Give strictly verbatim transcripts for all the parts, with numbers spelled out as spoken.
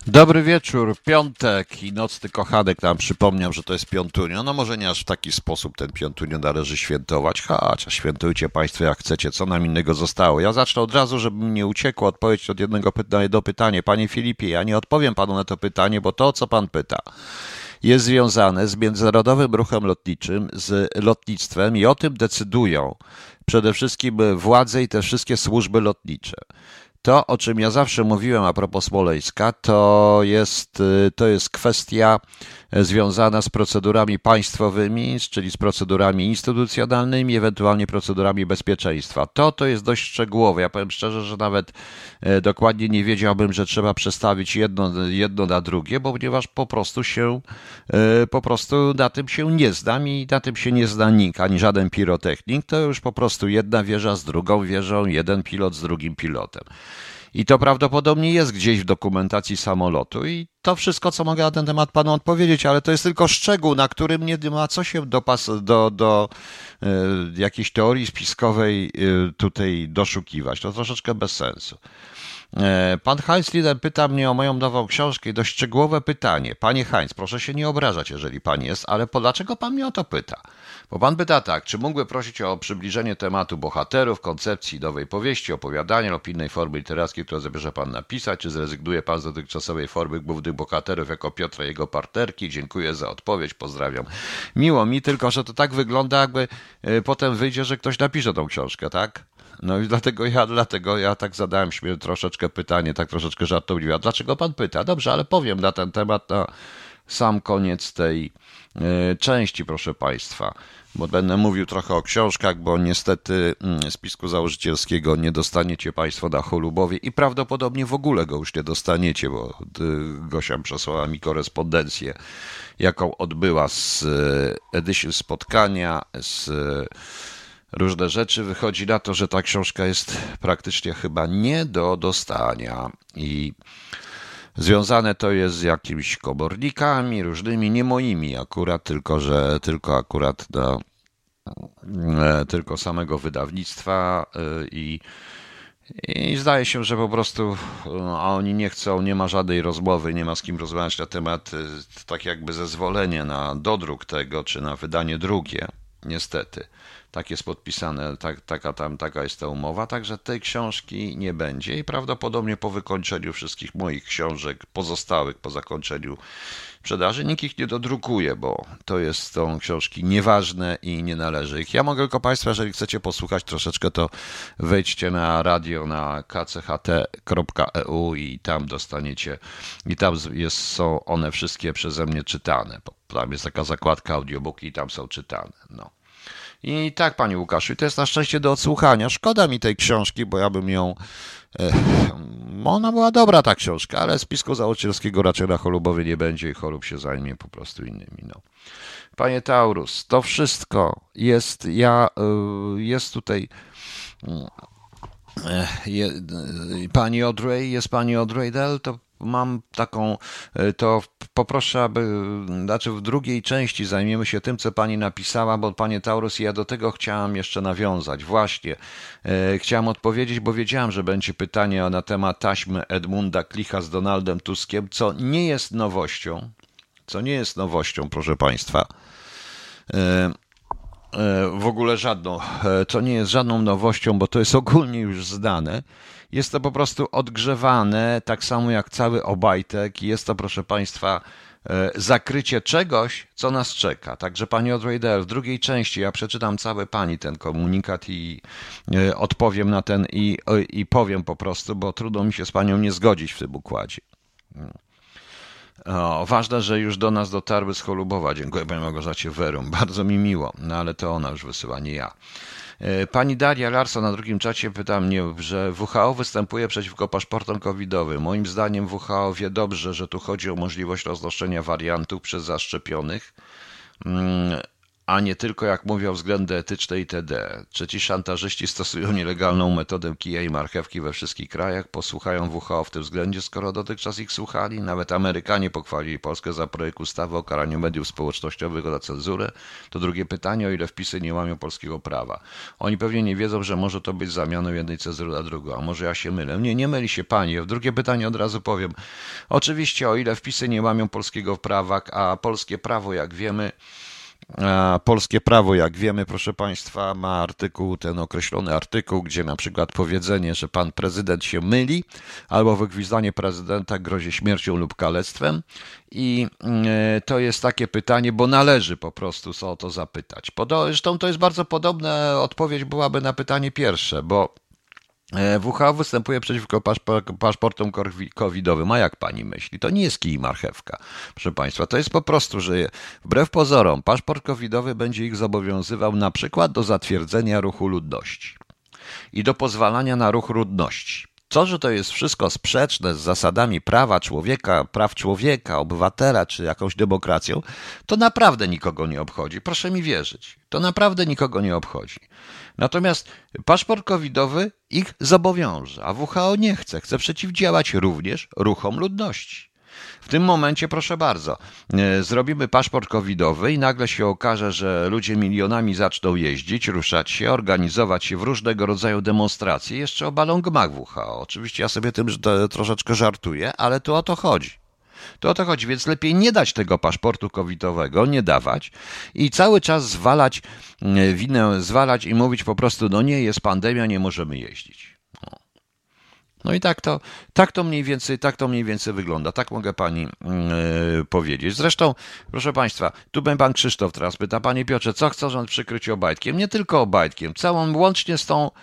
Dobry wieczór, piątek i nocny kochanek nam przypomniał, że to jest piątunio. No może nie aż w taki sposób ten piątunio należy świętować, chociaż świętujcie Państwo jak chcecie, co nam innego zostało. Ja zacznę od razu, żeby mi nie uciekło odpowiedź od jednego pytania do pytania. Panie Filipie, ja nie odpowiem Panu na to pytanie, bo to, co Pan pyta, jest związane z międzynarodowym ruchem lotniczym, z lotnictwem i o tym decydują przede wszystkim władze i te wszystkie służby lotnicze. To, o czym ja zawsze mówiłem a propos Smoleńska, to jest, to jest kwestia związana z procedurami państwowymi, czyli z procedurami instytucjonalnymi, ewentualnie procedurami bezpieczeństwa. To, to jest dość szczegółowe. Ja powiem szczerze, że nawet dokładnie nie wiedziałbym, że trzeba przestawić jedno, jedno na drugie, bo ponieważ po prostu się, po prostu na tym się nie znam i na tym się nie zna nikt, ani żaden pirotechnik. To już po prostu jedna wieża z drugą wieżą, jeden pilot z drugim pilotem. I to prawdopodobnie jest gdzieś w dokumentacji samolotu i to wszystko, co mogę na ten temat panu odpowiedzieć, ale to jest tylko szczegół, na którym nie ma co się dopas do, do y, jakiejś teorii spiskowej y, tutaj doszukiwać. To troszeczkę bez sensu. Pan Heinz Lieden pyta mnie o moją nową książkę i dość szczegółowe pytanie. Panie Heinz, proszę się nie obrażać, jeżeli pan jest, ale po dlaczego pan mnie o to pyta? Bo pan pyta tak, czy mógłby prosić o przybliżenie tematu bohaterów, koncepcji nowej powieści, opowiadania lub innej formy literackiej, którą zamierza pan napisać, czy zrezygnuje pan z dotychczasowej formy głównych bohaterów jako Piotra i jego partnerki? Dziękuję za odpowiedź, pozdrawiam. Miło mi, tylko że to tak wygląda, jakby potem wyjdzie, że ktoś napisze tą książkę, tak? No i dlatego ja, dlatego ja tak zadałem śmie troszeczkę pytanie, tak troszeczkę żartobliwie. A dlaczego pan pyta? Dobrze, ale powiem na ten temat na sam koniec tej y, części, proszę państwa. Bo będę mówił trochę o książkach, bo niestety y, spisku założycielskiego nie dostaniecie państwo na Cholubowie i prawdopodobnie w ogóle go już nie dostaniecie, bo y, Gosia przesłała mi korespondencję, jaką odbyła z y, edycji spotkania, z y, różne rzeczy. Wychodzi na to, że ta książka jest praktycznie chyba nie do dostania i związane to jest z jakimiś komornikami, różnymi, nie moimi akurat, tylko że tylko akurat do, tylko samego wydawnictwa i, i zdaje się, że po prostu a oni nie chcą, nie ma żadnej rozmowy, nie ma z kim rozmawiać na temat tak jakby zezwolenia na dodruk tego, czy na wydanie drugie, niestety. Tak jest podpisane, tak, taka, tam, taka jest ta umowa, także tej książki nie będzie i prawdopodobnie po wykończeniu wszystkich moich książek pozostałych, po zakończeniu sprzedaży, nikt ich nie dodrukuje, bo to jest są książki nieważne i nie należy ich. Ja mogę tylko Państwa, jeżeli chcecie posłuchać troszeczkę, to wejdźcie na radio na k c h t kropka e u i tam dostaniecie, i tam jest, są one wszystkie przeze mnie czytane. Tam jest taka zakładka audiobooki i tam są czytane. No. I tak, panie Łukaszu, i to jest na szczęście do odsłuchania. Szkoda mi tej książki, bo ja bym ją... E, ona była dobra, ta książka, ale spisku założycielskiego raczej na Cholubowie nie będzie i Cholub się zajmie po prostu innymi. No. Panie Taurus, to wszystko jest... Ja... Y, jest tutaj... Y, je, pani Audrey, jest pani Audrey Dell, to mam taką, to poproszę, aby, znaczy w drugiej części zajmiemy się tym, co pani napisała, bo panie Taurus, ja do tego chciałam jeszcze nawiązać. Właśnie, e, chciałam odpowiedzieć, bo wiedziałam, że będzie pytanie na temat taśmy Edmunda Klicha z Donaldem Tuskiem, co nie jest nowością, co nie jest nowością, proszę państwa. E, w ogóle żadną, to nie jest żadną nowością, bo to jest ogólnie już znane. Jest to po prostu odgrzewane, tak samo jak cały Obajtek. Jest to, proszę Państwa, zakrycie czegoś, co nas czeka. Także Pani Audrey Dell, w drugiej części ja przeczytam cały Pani ten komunikat i odpowiem na ten i, i powiem po prostu, bo trudno mi się z Panią nie zgodzić w tym układzie. O, ważne, że już do nas dotarły z Cholubowa. Dziękuję Pani Małgorzacie Werum. Bardzo mi miło, no ale to ona już wysyła, nie ja. Pani Daria Larson na drugim czacie pyta mnie, że W H O występuje przeciwko paszportom covidowym. Moim zdaniem W H O wie dobrze, że tu chodzi o możliwość roznoszenia wariantów przez zaszczepionych. a nie tylko, jak mówią, względy etyczne itd. Trzeci szantażyści stosują nielegalną metodę kija i marchewki we wszystkich krajach. Posłuchają W H O w tym względzie, skoro dotychczas ich słuchali. Nawet Amerykanie pochwalili Polskę za projekt ustawy o karaniu mediów społecznościowych za cenzurę. To drugie pytanie, o ile wpisy nie łamią polskiego prawa. Oni pewnie nie wiedzą, że może to być zamianą jednej cenzury na drugą. A może ja się mylę? Nie, nie myli się pani. Drugie pytanie od razu powiem. Oczywiście, o ile wpisy nie łamią polskiego prawa, a polskie prawo, jak wiemy, A polskie prawo, jak wiemy, proszę Państwa, ma artykuł, ten określony artykuł, gdzie na przykład powiedzenie, że pan prezydent się myli, albo wygwizdanie prezydenta grozi śmiercią lub kalectwem. I to jest takie pytanie, bo należy po prostu o to zapytać. Zresztą to jest bardzo podobna odpowiedź byłaby na pytanie pierwsze, bo W H O występuje przeciwko paszportom covidowym. A jak pani myśli? To nie jest kij i marchewka, proszę państwa. To jest po prostu, że wbrew pozorom paszport covidowy będzie ich zobowiązywał na przykład do zatwierdzenia ruchu ludności i do pozwalania na ruch ludności. To, że to jest wszystko sprzeczne z zasadami prawa człowieka, praw człowieka, obywatela czy jakąś demokracją, to naprawdę nikogo nie obchodzi. Proszę mi wierzyć. To naprawdę nikogo nie obchodzi. Natomiast paszport covidowy ich zobowiąże, a W H O nie chce. Chce przeciwdziałać również ruchom ludności. W tym momencie, proszę bardzo, zrobimy paszport covidowy i nagle się okaże, że ludzie milionami zaczną jeździć, ruszać się, organizować się w różnego rodzaju demonstracje. Jeszcze obalą gmach W H O. Oczywiście ja sobie tym troszeczkę żartuję, ale tu o to chodzi. To o to chodzi, więc lepiej nie dać tego paszportu covidowego, nie dawać i cały czas zwalać winę, zwalać i mówić po prostu, no nie, jest pandemia, nie możemy jeździć. No, no i tak to, tak to mniej więcej, tak to mniej więcej wygląda, tak mogę pani yy, powiedzieć. Zresztą, proszę państwa, tu pan Krzysztof teraz pyta, panie Piotrze, co chce rząd przykryć Obajtkiem? Nie tylko Obajtkiem, całą, łącznie z tą,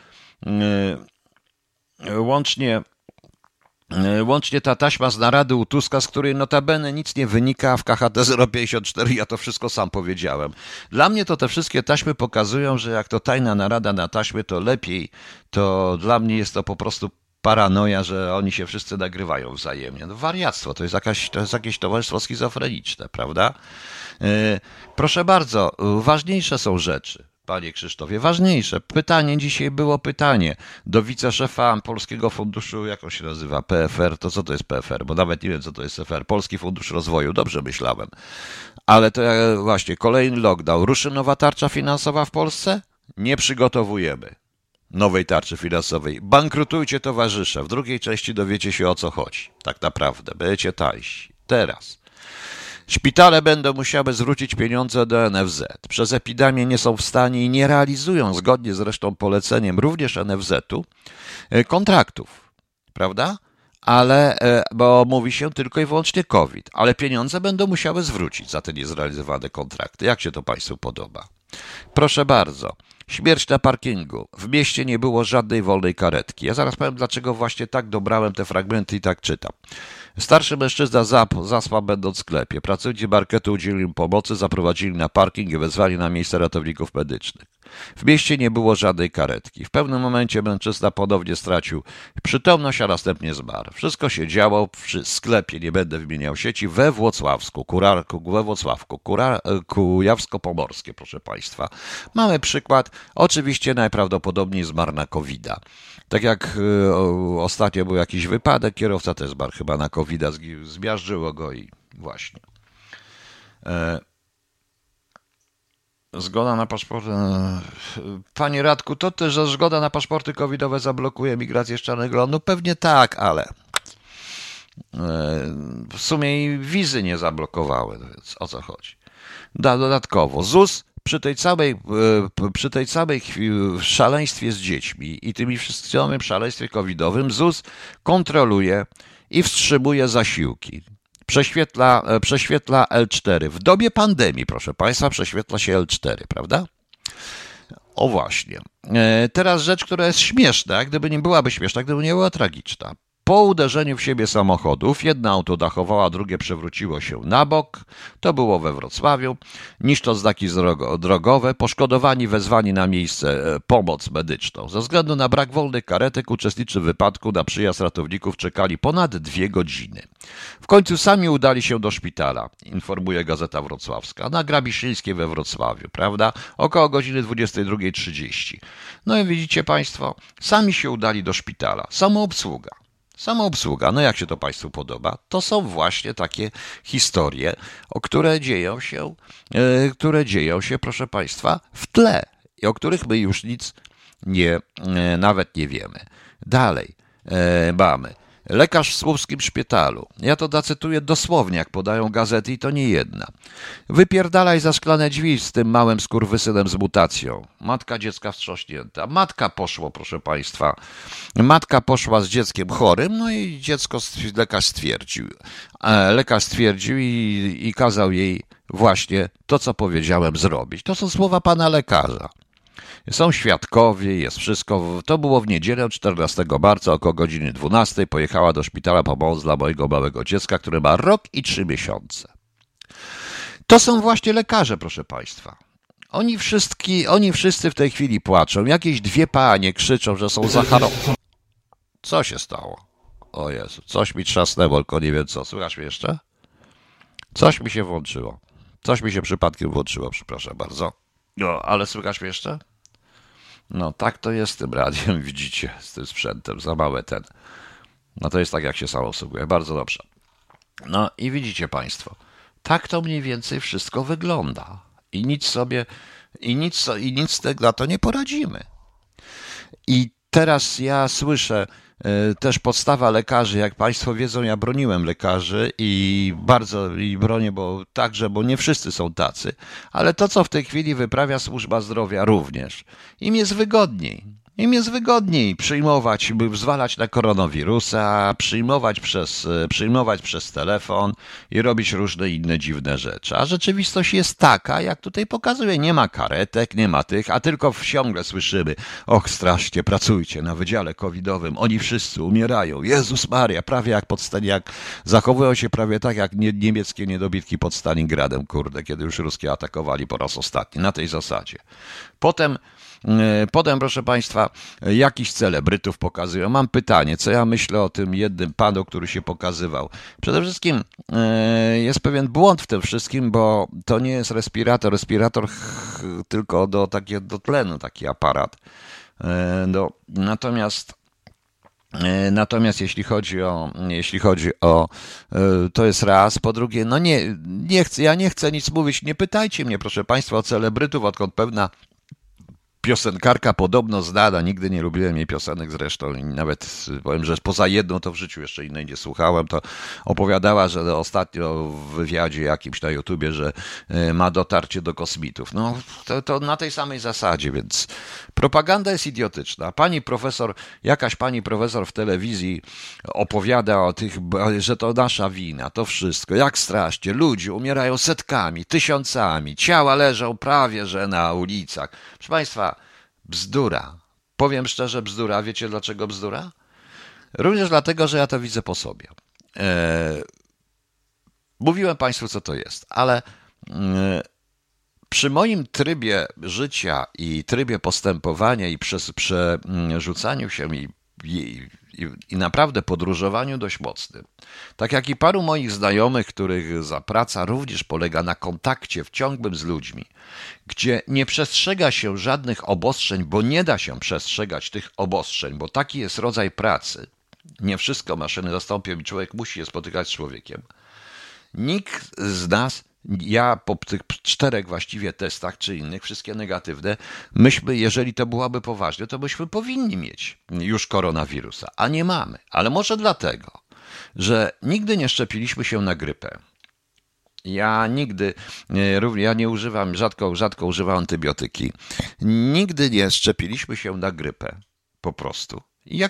yy, łącznie Łącznie ta taśma z narady u Tuska, z której notabene nic nie wynika, w K H T zero pięćdziesiąt cztery, ja to wszystko sam powiedziałem. Dla mnie to te wszystkie taśmy pokazują, że jak to tajna narada na taśmie, to lepiej, to dla mnie jest to po prostu paranoja, że oni się wszyscy nagrywają wzajemnie. No wariactwo, to jest, jakaś, to jest jakieś towarzystwo schizofreniczne, prawda? Yy, proszę bardzo, ważniejsze są rzeczy. Panie Krzysztofie, ważniejsze. Pytanie dzisiaj było pytanie do wiceszefa Polskiego Funduszu, jak on się nazywa, P F R, to co to jest P F R, bo nawet nie wiem, co to jest P F R, Polski Fundusz Rozwoju, dobrze myślałem. Ale to właśnie, kolejny lockdown. Ruszy nowa tarcza finansowa w Polsce? Nie przygotowujemy nowej tarczy finansowej. Bankrutujcie towarzysze. W drugiej części dowiecie się, o co chodzi. Tak naprawdę, będziecie tańsi. Teraz. Szpitale będą musiały zwrócić pieniądze do N F Z. Przez epidemię nie są w stanie i nie realizują, zgodnie z resztą poleceniem również N F Z-u, kontraktów, prawda? Ale, bo mówi się tylko i wyłącznie COVID, ale pieniądze będą musiały zwrócić za te niezrealizowane kontrakty. Jak się to państwu podoba? Proszę bardzo. Śmierć na parkingu. W mieście nie było żadnej wolnej karetki. Ja zaraz powiem, dlaczego właśnie tak dobrałem te fragmenty i tak czytam. Starszy mężczyzna zaspał będąc w sklepie. Pracownicy marketu udzielili mu pomocy, zaprowadzili na parking i wezwali na miejsce ratowników medycznych. W mieście nie było żadnej karetki. W pewnym momencie mężczyzna ponownie stracił przytomność, a następnie zmarł. Wszystko się działo przy sklepie, nie będę wymieniał sieci, we Włocławsku, Kurarku, we Włocławku, Kurar, Kujawsko-Pomorskie, proszę państwa. Mamy przykład, oczywiście najprawdopodobniej zmarł na kowida. Tak jak y, o, ostatnio był jakiś wypadek, kierowca też zmarł chyba na kowida, zmiażdżyło go i właśnie. E, Zgoda na paszporty. Panie Radku, to też, że zgoda na paszporty covidowe zablokuje migrację z Czarnego Lądu? No pewnie tak, ale w sumie i wizy nie zablokowały, więc o co chodzi? Dodatkowo Z U S przy tej całej, przy tej całej szaleństwie z dziećmi i tym wszystkim szaleństwie covidowym Z U S kontroluje i wstrzymuje zasiłki. Prześwietla, prześwietla L cztery. W dobie pandemii, proszę państwa, prześwietla się L cztery, prawda? O właśnie. Teraz rzecz, która jest śmieszna, gdyby nie byłaby śmieszna, gdyby nie była tragiczna. po uderzeniu w siebie samochodów, jedno auto dachowała, drugie przewróciło się na bok, to było we Wrocławiu, niszcząc znaki drogowe, poszkodowani wezwani na miejsce pomoc medyczną. Ze względu na brak wolnych karetek uczestnicy wypadku na przyjazd ratowników czekali ponad dwie godziny. W końcu sami udali się do szpitala, informuje Gazeta Wrocławska, na Grabiszyńskiej we Wrocławiu, prawda? Około godziny dwudziestej drugiej trzydzieści. No i widzicie Państwo, sami się udali do szpitala. Samoobsługa. Samoobsługa, no jak się to Państwu podoba? To są właśnie takie historie, o które dzieją się, e, które dzieją się, proszę Państwa, w tle i o których my już nic nie, e, nawet nie wiemy. Dalej e, mamy. Lekarz w słupskim szpitalu. Ja to zacytuję dosłownie, jak podają gazety, i to nie jedna. Wypierdalaj za szklane drzwi z tym małym skurwysynem z mutacją. Matka dziecka wstrząśnięta. Matka poszła, proszę Państwa. Matka poszła z dzieckiem chorym, no i dziecko lekarz stwierdził. Lekarz stwierdził i, i kazał jej właśnie to, co powiedziałem, zrobić. To są słowa pana lekarza. Są świadkowie, jest wszystko. To było w niedzielę czternastego marca około godziny dwunastej. Pojechała do szpitala pomoc dla mojego małego dziecka, które ma rok i trzy miesiące. To są właśnie lekarze, proszę Państwa. Oni, wszystki, oni wszyscy w tej chwili płaczą. Jakieś dwie panie krzyczą, że są zachorowane. Co się stało? O Jezu, coś mi trzasnęło, tylko nie wiem co. Słychać mnie jeszcze? Coś mi się włączyło. Coś mi się przypadkiem włączyło, przepraszam bardzo. No, ale słychać mnie jeszcze? No tak to jest z tym radiem, widzicie, z tym sprzętem, za małe ten. No to jest tak, jak się sam obsługuje, bardzo dobrze. No i widzicie Państwo, tak to mniej więcej wszystko wygląda. I nic sobie, i nic, i nic na to nie poradzimy. I teraz ja słyszę y, też podstawa lekarzy, jak Państwo wiedzą, ja broniłem lekarzy i bardzo i bronię, bo także, bo nie wszyscy są tacy, ale to, co w tej chwili wyprawia służba zdrowia również, im jest wygodniej. Im jest wygodniej przyjmować, by zwalać na koronawirusa, przyjmować przez, przyjmować przez telefon i robić różne inne dziwne rzeczy. A rzeczywistość jest taka, jak tutaj pokazuje. Nie ma karetek, nie ma tych, a tylko ciągle słyszymy: och, strasznie, pracujcie na wydziale covidowym, oni wszyscy umierają. Jezus Maria, prawie jak pod Stalin, jak zachowują się prawie tak, jak nie, niemieckie niedobitki pod Stalingradem, kurde, kiedy już ruskie atakowali po raz ostatni, na tej zasadzie. Potem Potem, proszę Państwa, jakichś celebrytów pokazują. Mam pytanie, co ja myślę o tym jednym panu, który się pokazywał. Przede wszystkim jest pewien błąd w tym wszystkim, bo to nie jest respirator. Respirator tylko do, takie, do tlenu, taki aparat. No, natomiast Natomiast jeśli chodzi o, jeśli chodzi o, to jest raz, po drugie, no nie, nie chcę, ja nie chcę nic mówić, nie pytajcie mnie, proszę Państwa, o celebrytów, odkąd pewna piosenkarka podobno znana, nigdy nie lubiłem jej piosenek zresztą i nawet powiem, że poza jedną to w życiu jeszcze innej nie słuchałem, to opowiadała, że ostatnio w wywiadzie jakimś na YouTubie, że ma dotarcie do kosmitów. No to, to na tej samej zasadzie, więc propaganda jest idiotyczna. Pani profesor, jakaś pani profesor w telewizji opowiada o tych, że to nasza wina, to wszystko, jak strasznie, ludzie umierają setkami, tysiącami, ciała leżą prawie że na ulicach. Proszę Państwa, bzdura. Powiem szczerze, bzdura. Wiecie dlaczego bzdura? Również dlatego, że ja to widzę po sobie. Eee, mówiłem Państwu, co to jest, ale e, przy moim trybie życia i trybie postępowania i przez przerzucaniu się i, i, i naprawdę podróżowaniu dość mocnym, tak jak i paru moich znajomych, których za praca również polega na kontakcie w ciągłym z ludźmi, gdzie nie przestrzega się żadnych obostrzeń, bo nie da się przestrzegać tych obostrzeń, bo taki jest rodzaj pracy. Nie wszystko maszyny zastąpią i człowiek musi się spotykać z człowiekiem. Nikt z nas, ja po tych czterech właściwie testach czy innych, wszystkie negatywne, myśmy, jeżeli to byłaby poważnie, to byśmy powinni mieć już koronawirusa, a nie mamy. Ale może dlatego, że nigdy nie szczepiliśmy się na grypę. Ja nigdy, ja nie używam, rzadko, rzadko używam antybiotyki. Nigdy nie szczepiliśmy się na grypę. Po prostu. I jakoś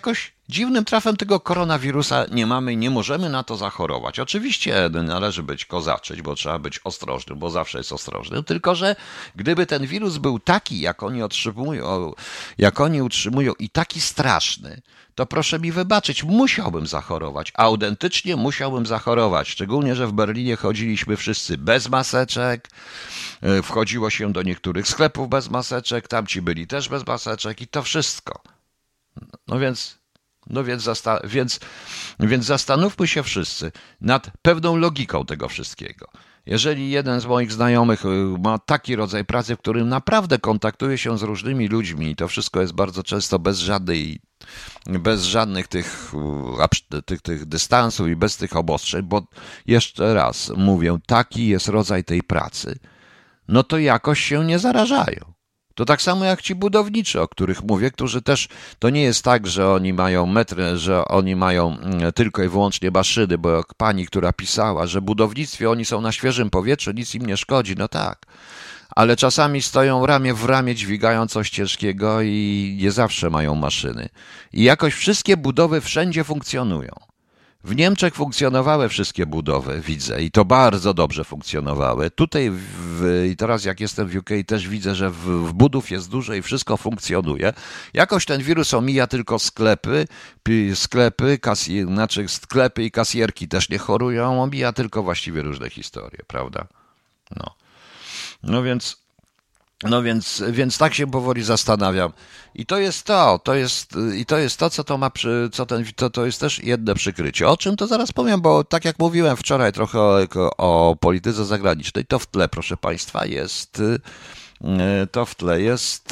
Dziwnym trafem tego koronawirusa nie mamy i nie możemy na to zachorować. Oczywiście należy być kozaczyć, bo trzeba być ostrożnym, bo zawsze jest ostrożnym, tylko że gdyby ten wirus był taki, jak oni otrzymują, jak oni utrzymują i taki straszny, to proszę mi wybaczyć, musiałbym zachorować. Autentycznie musiałbym zachorować. Szczególnie, że w Berlinie chodziliśmy wszyscy bez maseczek, wchodziło się do niektórych sklepów bez maseczek, tamci byli też bez maseczek i to wszystko. No więc... No więc, zasta- więc, więc zastanówmy się wszyscy nad pewną logiką tego wszystkiego. Jeżeli jeden z moich znajomych ma taki rodzaj pracy, w którym naprawdę kontaktuje się z różnymi ludźmi i to wszystko jest bardzo często bez żadnej, bez żadnych tych, tych, tych dystansów i bez tych obostrzeń, bo jeszcze raz mówię, taki jest rodzaj tej pracy, no to jakoś się nie zarażają. To tak samo jak ci budowniczy, o których mówię, którzy też, to nie jest tak, że oni mają metry, że oni mają tylko i wyłącznie maszyny, bo jak pani, która pisała, że w budownictwie oni są na świeżym powietrzu, nic im nie szkodzi, no tak. Ale czasami stoją ramię w ramię, dźwigają coś ciężkiego i nie zawsze mają maszyny. I jakoś wszystkie budowy wszędzie funkcjonują. W Niemczech funkcjonowały wszystkie budowy, widzę, i to bardzo dobrze funkcjonowały. Tutaj w, i teraz jak jestem w U K też widzę, że w, w budów jest dużo i wszystko funkcjonuje. Jakoś ten wirus omija tylko sklepy, sklepy, kasjer, znaczy sklepy i kasjerki też nie chorują, omija tylko właściwie różne historie, prawda? No, no więc... No więc, więc tak się powoli zastanawiam. I to jest to, to jest, i to jest to, co to ma, przy, co ten, to, to jest też jedno przykrycie. O czym to zaraz powiem, bo tak jak mówiłem wczoraj trochę o, o polityce zagranicznej, to w tle, proszę Państwa, jest, to w tle jest,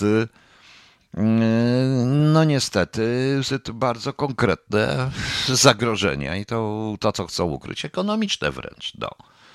no niestety, bardzo konkretne zagrożenia i to, to co chcą ukryć, ekonomiczne wręcz, no.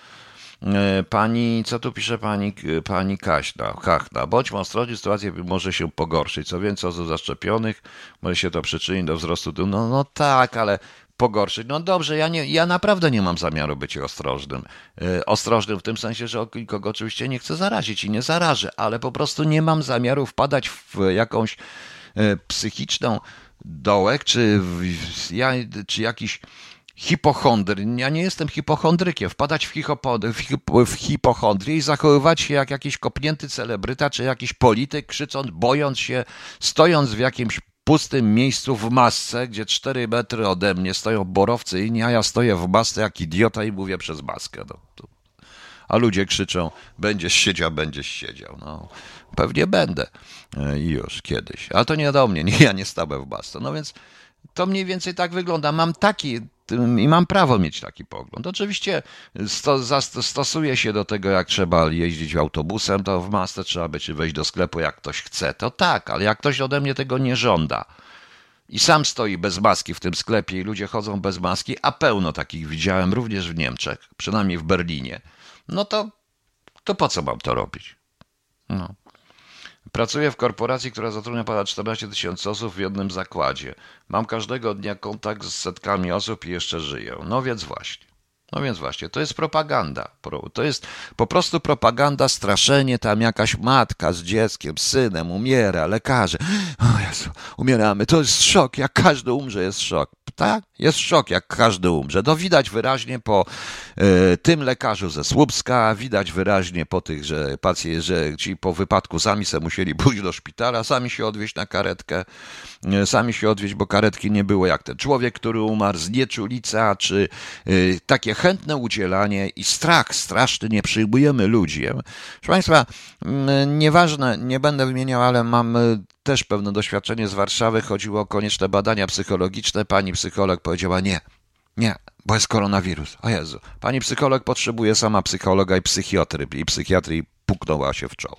Pani, co tu pisze pani, pani Kaśna, Kachna, bądźmy ostrożni, sytuacja może się pogorszyć. Co więcej osób zaszczepionych, może się to przyczynić do wzrostu. No, no tak, ale pogorszyć. No dobrze, ja, nie, ja naprawdę nie mam zamiaru być ostrożnym. Yy, ostrożnym w tym sensie, że nikogo oczywiście nie chcę zarazić i nie zarażę, ale po prostu nie mam zamiaru wpadać w jakąś yy, psychiczną dołek, czy, w, ja, czy jakiś hipochondr. Ja nie jestem hipochondrykiem. Wpadać w, hipo, w, hipo, w hipochondrię i zachowywać się jak jakiś kopnięty celebryta, czy jakiś polityk, krzycząc, bojąc się, stojąc w jakimś pustym miejscu w masce, gdzie cztery metry ode mnie stoją borowcy inni, a ja stoję w masce jak idiota i mówię przez maskę. No, to... A ludzie krzyczą, będziesz siedział, będziesz siedział. No, pewnie będę i już kiedyś. Ale to nie do mnie, nie, ja nie stałem w masce. No więc to mniej więcej tak wygląda. Mam taki i mam prawo mieć taki pogląd. Oczywiście sto, stosuję się do tego, jak trzeba jeździć autobusem, to w masce trzeba być wejść do sklepu, jak ktoś chce. To tak, ale jak ktoś ode mnie tego nie żąda i sam stoi bez maski w tym sklepie i ludzie chodzą bez maski, a pełno takich widziałem również w Niemczech, przynajmniej w Berlinie, no to, to po co mam to robić? No. Pracuję w korporacji, która zatrudnia ponad czternaście tysięcy osób w jednym zakładzie. Mam każdego dnia kontakt z setkami osób i jeszcze żyję. No więc właśnie. No więc właśnie, to jest propaganda. To jest po prostu propaganda, straszenie. Tam jakaś matka z dzieckiem, z synem umiera, lekarze. O Jezu, umieramy. To jest szok. Jak każdy umrze, jest szok. Tak? Jest szok, jak każdy umrze. To widać wyraźnie po y, tym lekarzu ze Słupska, widać wyraźnie po tych, że pacjenci, że ci po wypadku sami se musieli pójść do szpitala, sami się odwieźć na karetkę, y, sami się odwieźć, bo karetki nie było, jak ten człowiek, który umarł, znieczulica, czy y, takie chętne udzielanie i strach straszny, nie przyjmujemy ludzi. Proszę Państwa, y, nieważne, nie będę wymieniał, ale mam y, też pewne doświadczenie z Warszawy, chodziło o konieczne badania psychologiczne. Pani psycholog powiedziała nie, nie, bo jest koronawirus. O Jezu, pani psycholog potrzebuje sama psychologa i psychiatry, i psychiatrii puknęła się w czoło.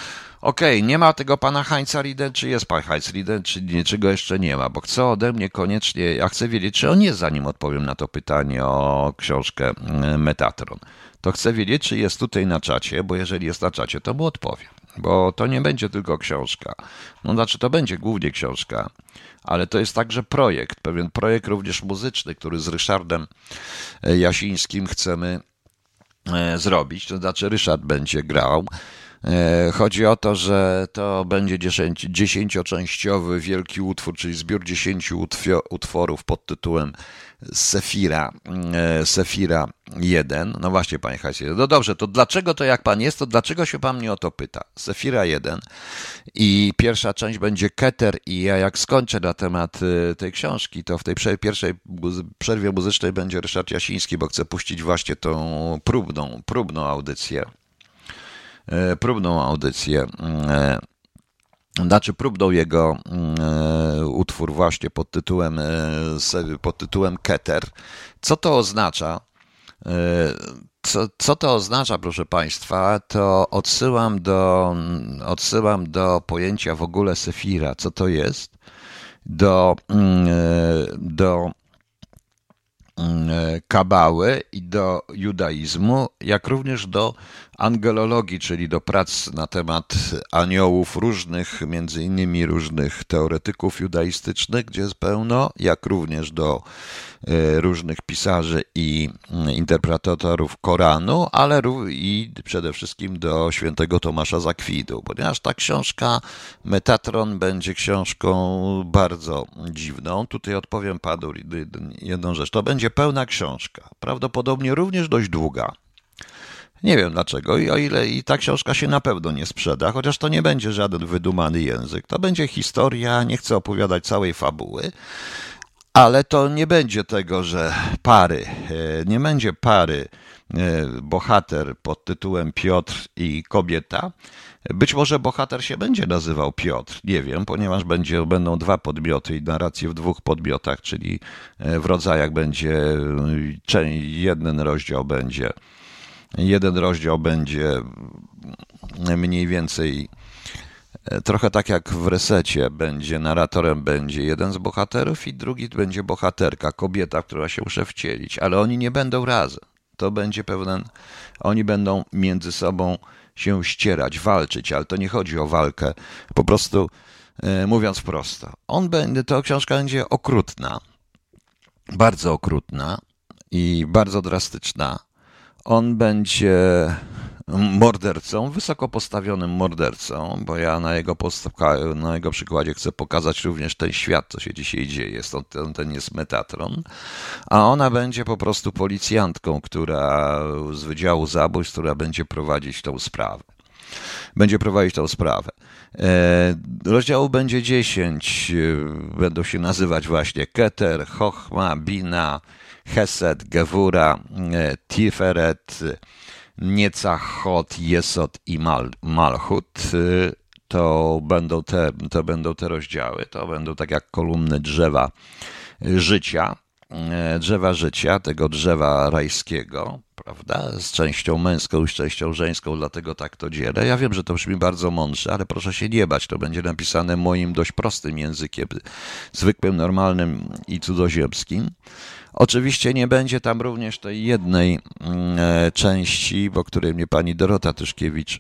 Okej, okay, nie ma tego pana Heinza Rieden, czy jest pan Heinz Rieden, czy nie, czy go jeszcze nie ma, bo chce ode mnie koniecznie, ja chcę wiedzieć, czy on jest, zanim odpowiem na to pytanie o książkę Metatron. To chcę wiedzieć, czy jest tutaj na czacie, bo jeżeli jest na czacie, to mu odpowiem. Bo to nie będzie tylko książka. No znaczy, to będzie głównie książka, ale to jest także projekt, pewien projekt również muzyczny, który z Ryszardem Jasińskim chcemy zrobić. To znaczy, Ryszard będzie grał E, Chodzi o to, że to będzie dziesięć, dziesięcioczęściowy wielki utwór, czyli zbiór dziesięciu utwio- utworów pod tytułem Sefira, e, Sefira jeden. No właśnie, panie Hajsie. No dobrze, to dlaczego to jak pan jest, to dlaczego się pan mnie o to pyta? Sefira jeden i pierwsza część będzie Keter i ja jak skończę na temat e, tej książki, to w tej prze- pierwszej muzy- przerwie muzycznej będzie Ryszard Jasiński, bo chcę puścić właśnie tą próbną, próbną audycję. E, próbną audycję, e, znaczy próbną jego e, utwór właśnie pod tytułem, e, se- pod tytułem Keter. Co to oznacza? E, Co, co to oznacza, proszę Państwa? To odsyłam do, odsyłam do pojęcia w ogóle Sefira. Co to jest? Do, mm, e, do mm, kabały i do judaizmu, jak również do angelologii, czyli do prac na temat aniołów różnych, między innymi różnych teoretyków judaistycznych, gdzie jest pełno, jak również do e, różnych pisarzy i mm, interpretatorów Koranu, ale ró- i przede wszystkim do świętego Tomasza z Akwidu, ponieważ ta książka Metatron będzie książką bardzo dziwną. Tutaj odpowiem panu jedną rzecz. To będzie pełna książka, prawdopodobnie również dość długa. Nie wiem dlaczego i o ile i ta książka się na pewno nie sprzeda, chociaż to nie będzie żaden wydumany język. To będzie historia, nie chcę opowiadać całej fabuły, ale to nie będzie tego, że pary, e, nie będzie pary e, bohater pod tytułem Piotr i kobieta. Być może bohater się będzie nazywał Piotr, nie wiem, ponieważ będzie, będą dwa podmioty i narracje w dwóch podmiotach, czyli e, w rodzajach będzie, e, cze- jeden rozdział będzie Jeden rozdział będzie mniej więcej e, trochę tak jak w Resecie, będzie narratorem będzie jeden z bohaterów i drugi będzie bohaterka, kobieta, która się muszę wcielić, ale oni nie będą razem. To będzie pewien, oni będą między sobą się ścierać, walczyć, ale to nie chodzi o walkę, po prostu e, mówiąc prosto. On będzie, to książka będzie okrutna, bardzo okrutna i bardzo drastyczna. On będzie mordercą, wysoko postawionym mordercą, bo ja na jego, posta- na jego przykładzie chcę pokazać również ten świat, co się dzisiaj dzieje. Stąd ten, ten jest Metatron. A ona będzie po prostu policjantką, która z Wydziału Zabójstw, która będzie prowadzić tą sprawę. Będzie prowadzić tą sprawę. E, rozdziałów będzie dziesięć. e, Będą się nazywać właśnie Keter, Chochma, Bina, Hesed, Gewura, e, Tiferet, Niecachot, Jesod i Mal, Malchut. E, To będą te, to będą te rozdziały. To będą tak jak kolumny drzewa życia. e, Drzewa życia, tego drzewa rajskiego, prawda? Z częścią męską i z częścią żeńską, dlatego tak to dzielę. Ja wiem, że to brzmi bardzo mądrze, ale proszę się nie bać. To będzie napisane moim dość prostym językiem, zwykłym, normalnym i cudzoziemskim. Oczywiście nie będzie tam również tej jednej e, części, o której mnie pani Dorota Tyszkiewicz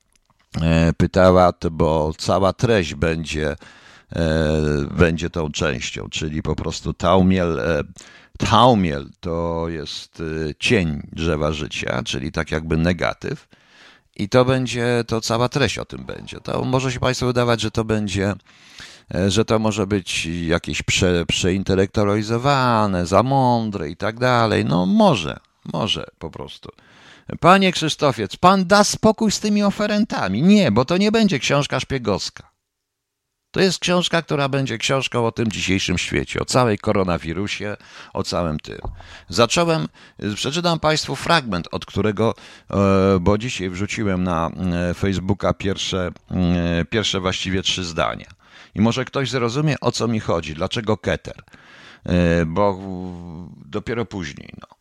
e, pytała, to bo cała treść będzie, e, będzie tą częścią, czyli po prostu Taumiel. E, Taumiel to jest e, cień drzewa życia, czyli tak jakby negatyw. I to będzie, to cała treść o tym będzie. To może się Państwu wydawać, że to będzie, e, że to może być jakieś prze, przeintelektualizowane, za mądre i tak dalej. No może, może po prostu. Panie Krzysztofiec, pan da spokój z tymi oferentami. Nie, bo to nie będzie książka szpiegowska. To jest książka, która będzie książką o tym dzisiejszym świecie, o całej koronawirusie, o całym tym. Zacząłem, przeczytam Państwu fragment, od którego, e, bo dzisiaj wrzuciłem na e, Facebooka pierwsze, e, pierwsze właściwie trzy zdania. I może ktoś zrozumie, o co mi chodzi, dlaczego Keter, E, bo dopiero później. No.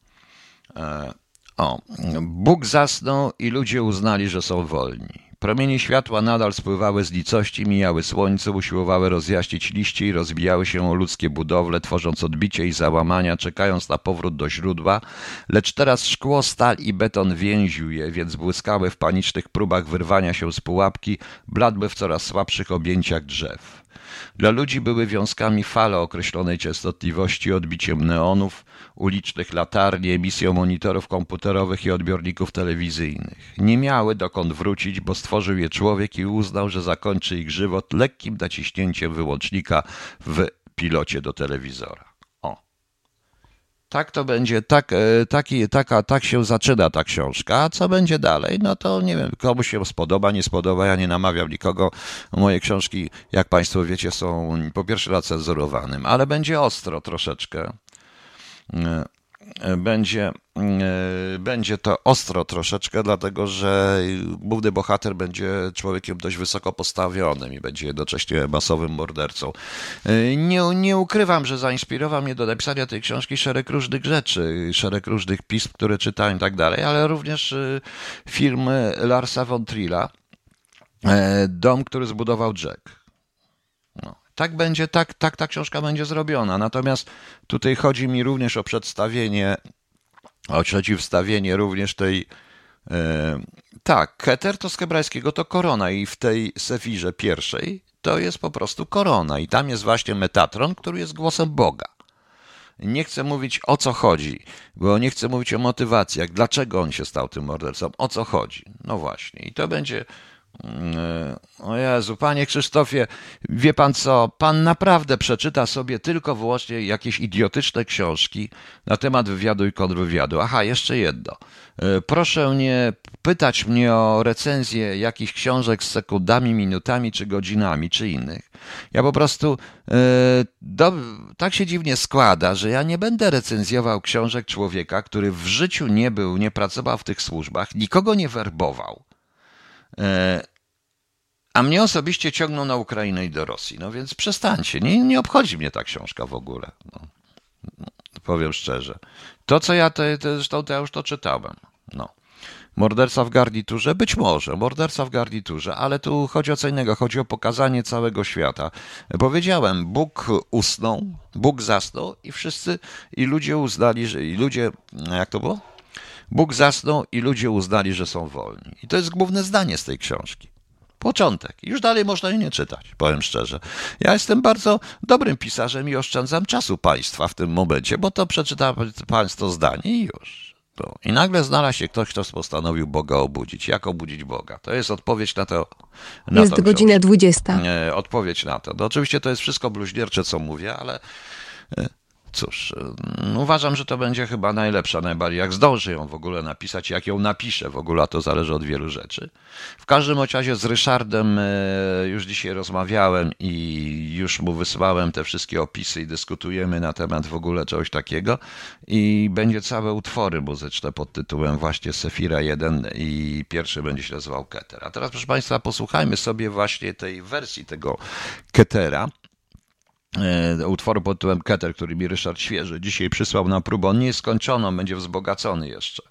E, O, Bóg zasnął i ludzie uznali, że są wolni. Promienie światła nadal spływały z nicości, mijały słońce, usiłowały rozjaśnić liście i rozbijały się o ludzkie budowle, tworząc odbicie i załamania, czekając na powrót do źródła, lecz teraz szkło, stal i beton więził je, więc błyskały w panicznych próbach wyrwania się z pułapki, bladły w coraz słabszych objęciach drzew. Dla ludzi były wiązkami fale określonej częstotliwości, odbiciem neonów, ulicznych latarni, emisją monitorów komputerowych i odbiorników telewizyjnych. Nie miały dokąd wrócić, bo stworzył je człowiek i uznał, że zakończy ich żywot lekkim naciśnięciem wyłącznika w pilocie do telewizora. Tak to będzie, tak, taki, taka, tak się zaczyna ta książka, a co będzie dalej, no to nie wiem, komuś się spodoba, nie spodoba, ja nie namawiam nikogo, moje książki, jak Państwo wiecie, są po pierwsze na cenzurowanym, ale będzie ostro troszeczkę, będzie, będzie to ostro troszeczkę, dlatego że główny bohater będzie człowiekiem dość wysoko postawionym i będzie jednocześnie masowym mordercą. Nie, nie ukrywam, że zainspirował mnie do napisania tej książki szereg różnych rzeczy, szereg różnych pism, które czytałem i tak dalej, ale również film Larsa von Trilla, Dom, który zbudował Jack. No. Tak będzie, tak, tak ta książka będzie zrobiona. Natomiast tutaj chodzi mi również o przedstawienie, o przeciwstawienie również tej. E, tak, Keter to z hebrajskiego to korona i w tej Sefirze pierwszej to jest po prostu korona i tam jest właśnie Metatron, który jest głosem Boga. Nie chcę mówić o co chodzi, bo nie chcę mówić o motywacjach, dlaczego on się stał tym mordercą, o co chodzi. No właśnie i to będzie. O Jezu, panie Krzysztofie, wie pan co, pan naprawdę przeczyta sobie tylko wyłącznie jakieś idiotyczne książki na temat wywiadu i kontrwywiadu. Aha, jeszcze jedno. Proszę nie pytać mnie o recenzję jakichś książek z sekundami, minutami, czy godzinami, czy innych. Ja po prostu do, tak się dziwnie składa, że ja nie będę recenzjował książek człowieka, który w życiu nie był, nie pracował w tych służbach, nikogo nie werbował. A mnie osobiście ciągną na Ukrainę i do Rosji. No więc przestańcie. Nie, nie obchodzi mnie ta książka w ogóle. No, powiem szczerze. To, co ja, te, te, zresztą to ja już to czytałem. No. Morderca w garniturze? Być może. Morderca w garniturze, ale tu chodzi o co innego. Chodzi o pokazanie całego świata. Powiedziałem, Bóg usnął, Bóg zasnął i wszyscy, i ludzie uznali, że i ludzie, jak to było? Bóg zasnął i ludzie uznali, że są wolni. I to jest główne zdanie z tej książki. Początek. Już dalej można jej nie czytać, powiem szczerze. Ja jestem bardzo dobrym pisarzem i oszczędzam czasu państwa w tym momencie, bo to przeczyta państwo zdanie i już. No. I nagle znalazł się ktoś, kto postanowił Boga obudzić. Jak obudzić Boga? To jest odpowiedź na to. Na jest godzina dwudziesta. Nie, odpowiedź na to. No, oczywiście to jest wszystko bluźniercze, co mówię, ale cóż, uważam, że to będzie chyba najlepsza, najbardziej, jak zdąży ją w ogóle napisać, jak ją napiszę w ogóle, a to zależy od wielu rzeczy. W każdym razie z Ryszardem już dzisiaj rozmawiałem i już mu wysłałem te wszystkie opisy i dyskutujemy na temat w ogóle czegoś takiego i będzie całe utwory muzyczne pod tytułem właśnie Sefira jeden i pierwszy będzie się nazywał Keter. A teraz, proszę Państwa, posłuchajmy sobie właśnie tej wersji tego Ketera, utworu pod tytułem Keter, który mi Ryszard Świeży dzisiaj przysłał na próbę. On nie jest skończony, on będzie wzbogacony jeszcze.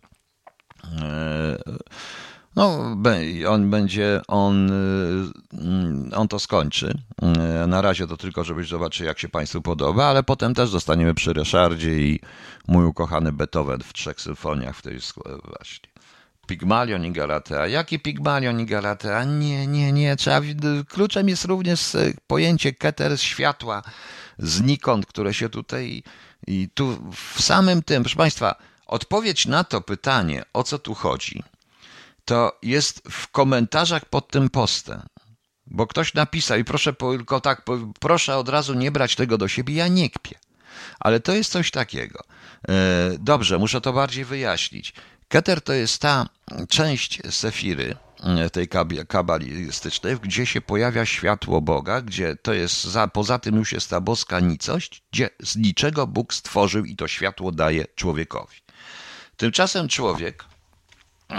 No, on będzie, on, on to skończy. Na razie to tylko, żebyś zobaczył, jak się Państwu podoba, ale potem też zostaniemy przy Ryszardzie i mój ukochany Beethoven w trzech symfoniach w tej właśnie. Pigmalion i Galatea. Jaki Pigmalion i Galatea? Nie, nie, nie. Trzeba, kluczem jest również pojęcie Keter światła znikąd, które się tutaj i tu w samym tym, proszę Państwa, odpowiedź na to pytanie, o co tu chodzi, to jest w komentarzach pod tym postem. Bo ktoś napisał i proszę tylko tak, proszę od razu nie brać tego do siebie, ja nie kpię. Ale to jest coś takiego. Dobrze, muszę to bardziej wyjaśnić. Keter to jest ta część Sefiry, tej kabalistycznej, gdzie się pojawia światło Boga, gdzie to jest, za, poza tym już jest ta boska nicość, gdzie z niczego Bóg stworzył i to światło daje człowiekowi. Tymczasem człowiek e,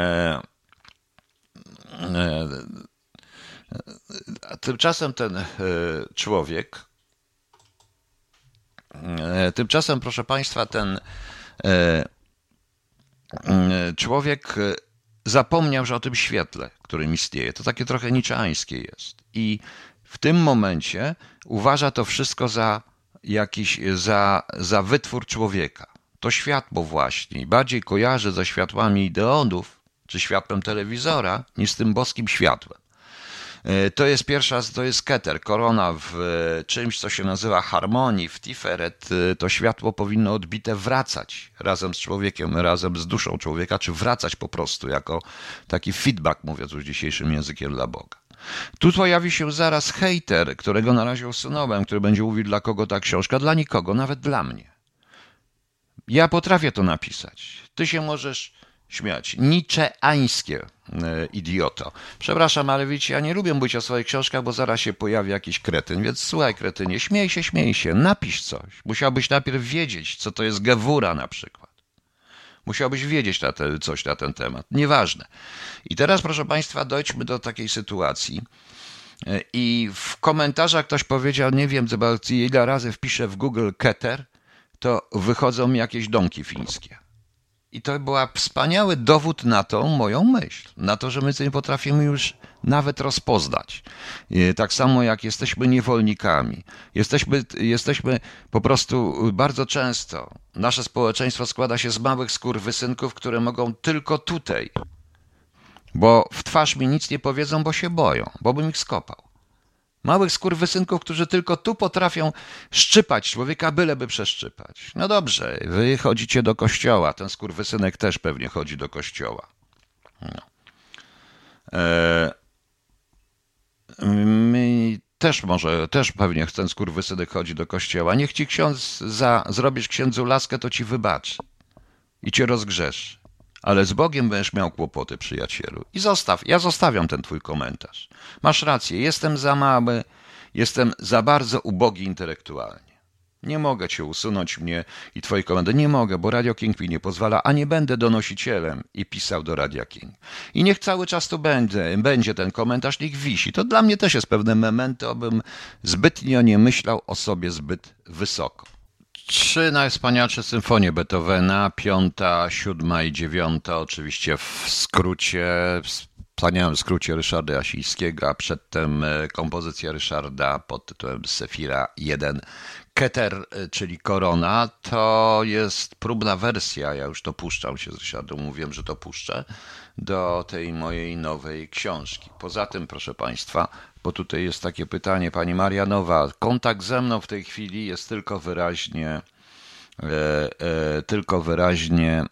e, tymczasem ten e, człowiek e, tymczasem, proszę Państwa, ten e, człowiek zapomniał, że o tym świetle, którym istnieje, to takie trochę niczeańskie jest. I w tym momencie uważa to wszystko za jakiś, za, za wytwór człowieka. To światło właśnie bardziej kojarzy ze światłami ideonów, czy światłem telewizora, niż z tym boskim światłem. To jest pierwsza, to jest Keter, korona w czymś, co się nazywa harmonii, w Tiferet. To światło powinno odbite wracać razem z człowiekiem, razem z duszą człowieka, czy wracać po prostu jako taki feedback, mówiąc już dzisiejszym językiem, dla Boga. Tu pojawi się zaraz hejter, którego na razie usunąłem, który będzie mówił, dla kogo ta książka, dla nikogo, nawet dla mnie. Ja potrafię to napisać. Ty się możesz śmiać. Niczeańskie, e, idioto. Przepraszam, ale wiecie, ja nie lubię mówić o swoich książkach, bo zaraz się pojawi jakiś kretyn, więc słuchaj, kretynie, śmiej się, śmiej się, napisz coś. Musiałbyś najpierw wiedzieć, co to jest gewura na przykład. Musiałbyś wiedzieć na te, coś na ten temat. Nieważne. I teraz, proszę Państwa, dojdźmy do takiej sytuacji. I w komentarzach ktoś powiedział, nie wiem, ile razy wpiszę w Google Keter, to wychodzą mi jakieś domki fińskie. I to był wspaniały dowód na tą moją myśl, na to, że my nie potrafimy już nawet rozpoznać. Tak samo jak jesteśmy niewolnikami. Jesteśmy, jesteśmy po prostu bardzo często, nasze społeczeństwo składa się z małych skurwysynków, które mogą tylko tutaj, bo w twarz mi nic nie powiedzą, bo się boją, bo bym ich skopał. Małych skurwysynków, którzy tylko tu potrafią szczypać człowieka, byleby przeszczypać. No dobrze, wy chodzicie do kościoła, ten skurwysynek też pewnie chodzi do kościoła. No. E, my też może, też pewnie ten skurwysynek chodzi do kościoła. Niech ci ksiądz, za, zrobisz księdzu laskę, to ci wybaczy i cię rozgrzeszy. Ale z Bogiem będziesz miał kłopoty, przyjacielu. I zostaw, ja zostawiam ten twój komentarz. Masz rację, jestem za mały, jestem za bardzo ubogi intelektualnie. Nie mogę cię usunąć, mnie i twojej komendy. Nie mogę, bo Radio King mi nie pozwala, a nie będę donosicielem i pisał do Radia King. I niech cały czas tu będzie, będzie ten komentarz, niech wisi. To dla mnie też jest pewne memento, abym zbytnio nie myślał o sobie zbyt wysoko. Trzy najwspanialsze symfonie Beethovena, piąta, siódma i dziewiąta, oczywiście w skrócie, w wspaniałym skrócie Ryszarda Jasińskiego, a przedtem kompozycja Ryszarda pod tytułem Sefira jeden. Keter, czyli Korona, to jest próbna wersja, ja już to puszczam się z Ryszardem, mówiłem, że to puszczę, do tej mojej nowej książki. Poza tym, proszę Państwa, bo tutaj jest takie pytanie, pani Marianowa, kontakt ze mną w tej chwili jest tylko wyraźnie, e, e, tylko wyraźnie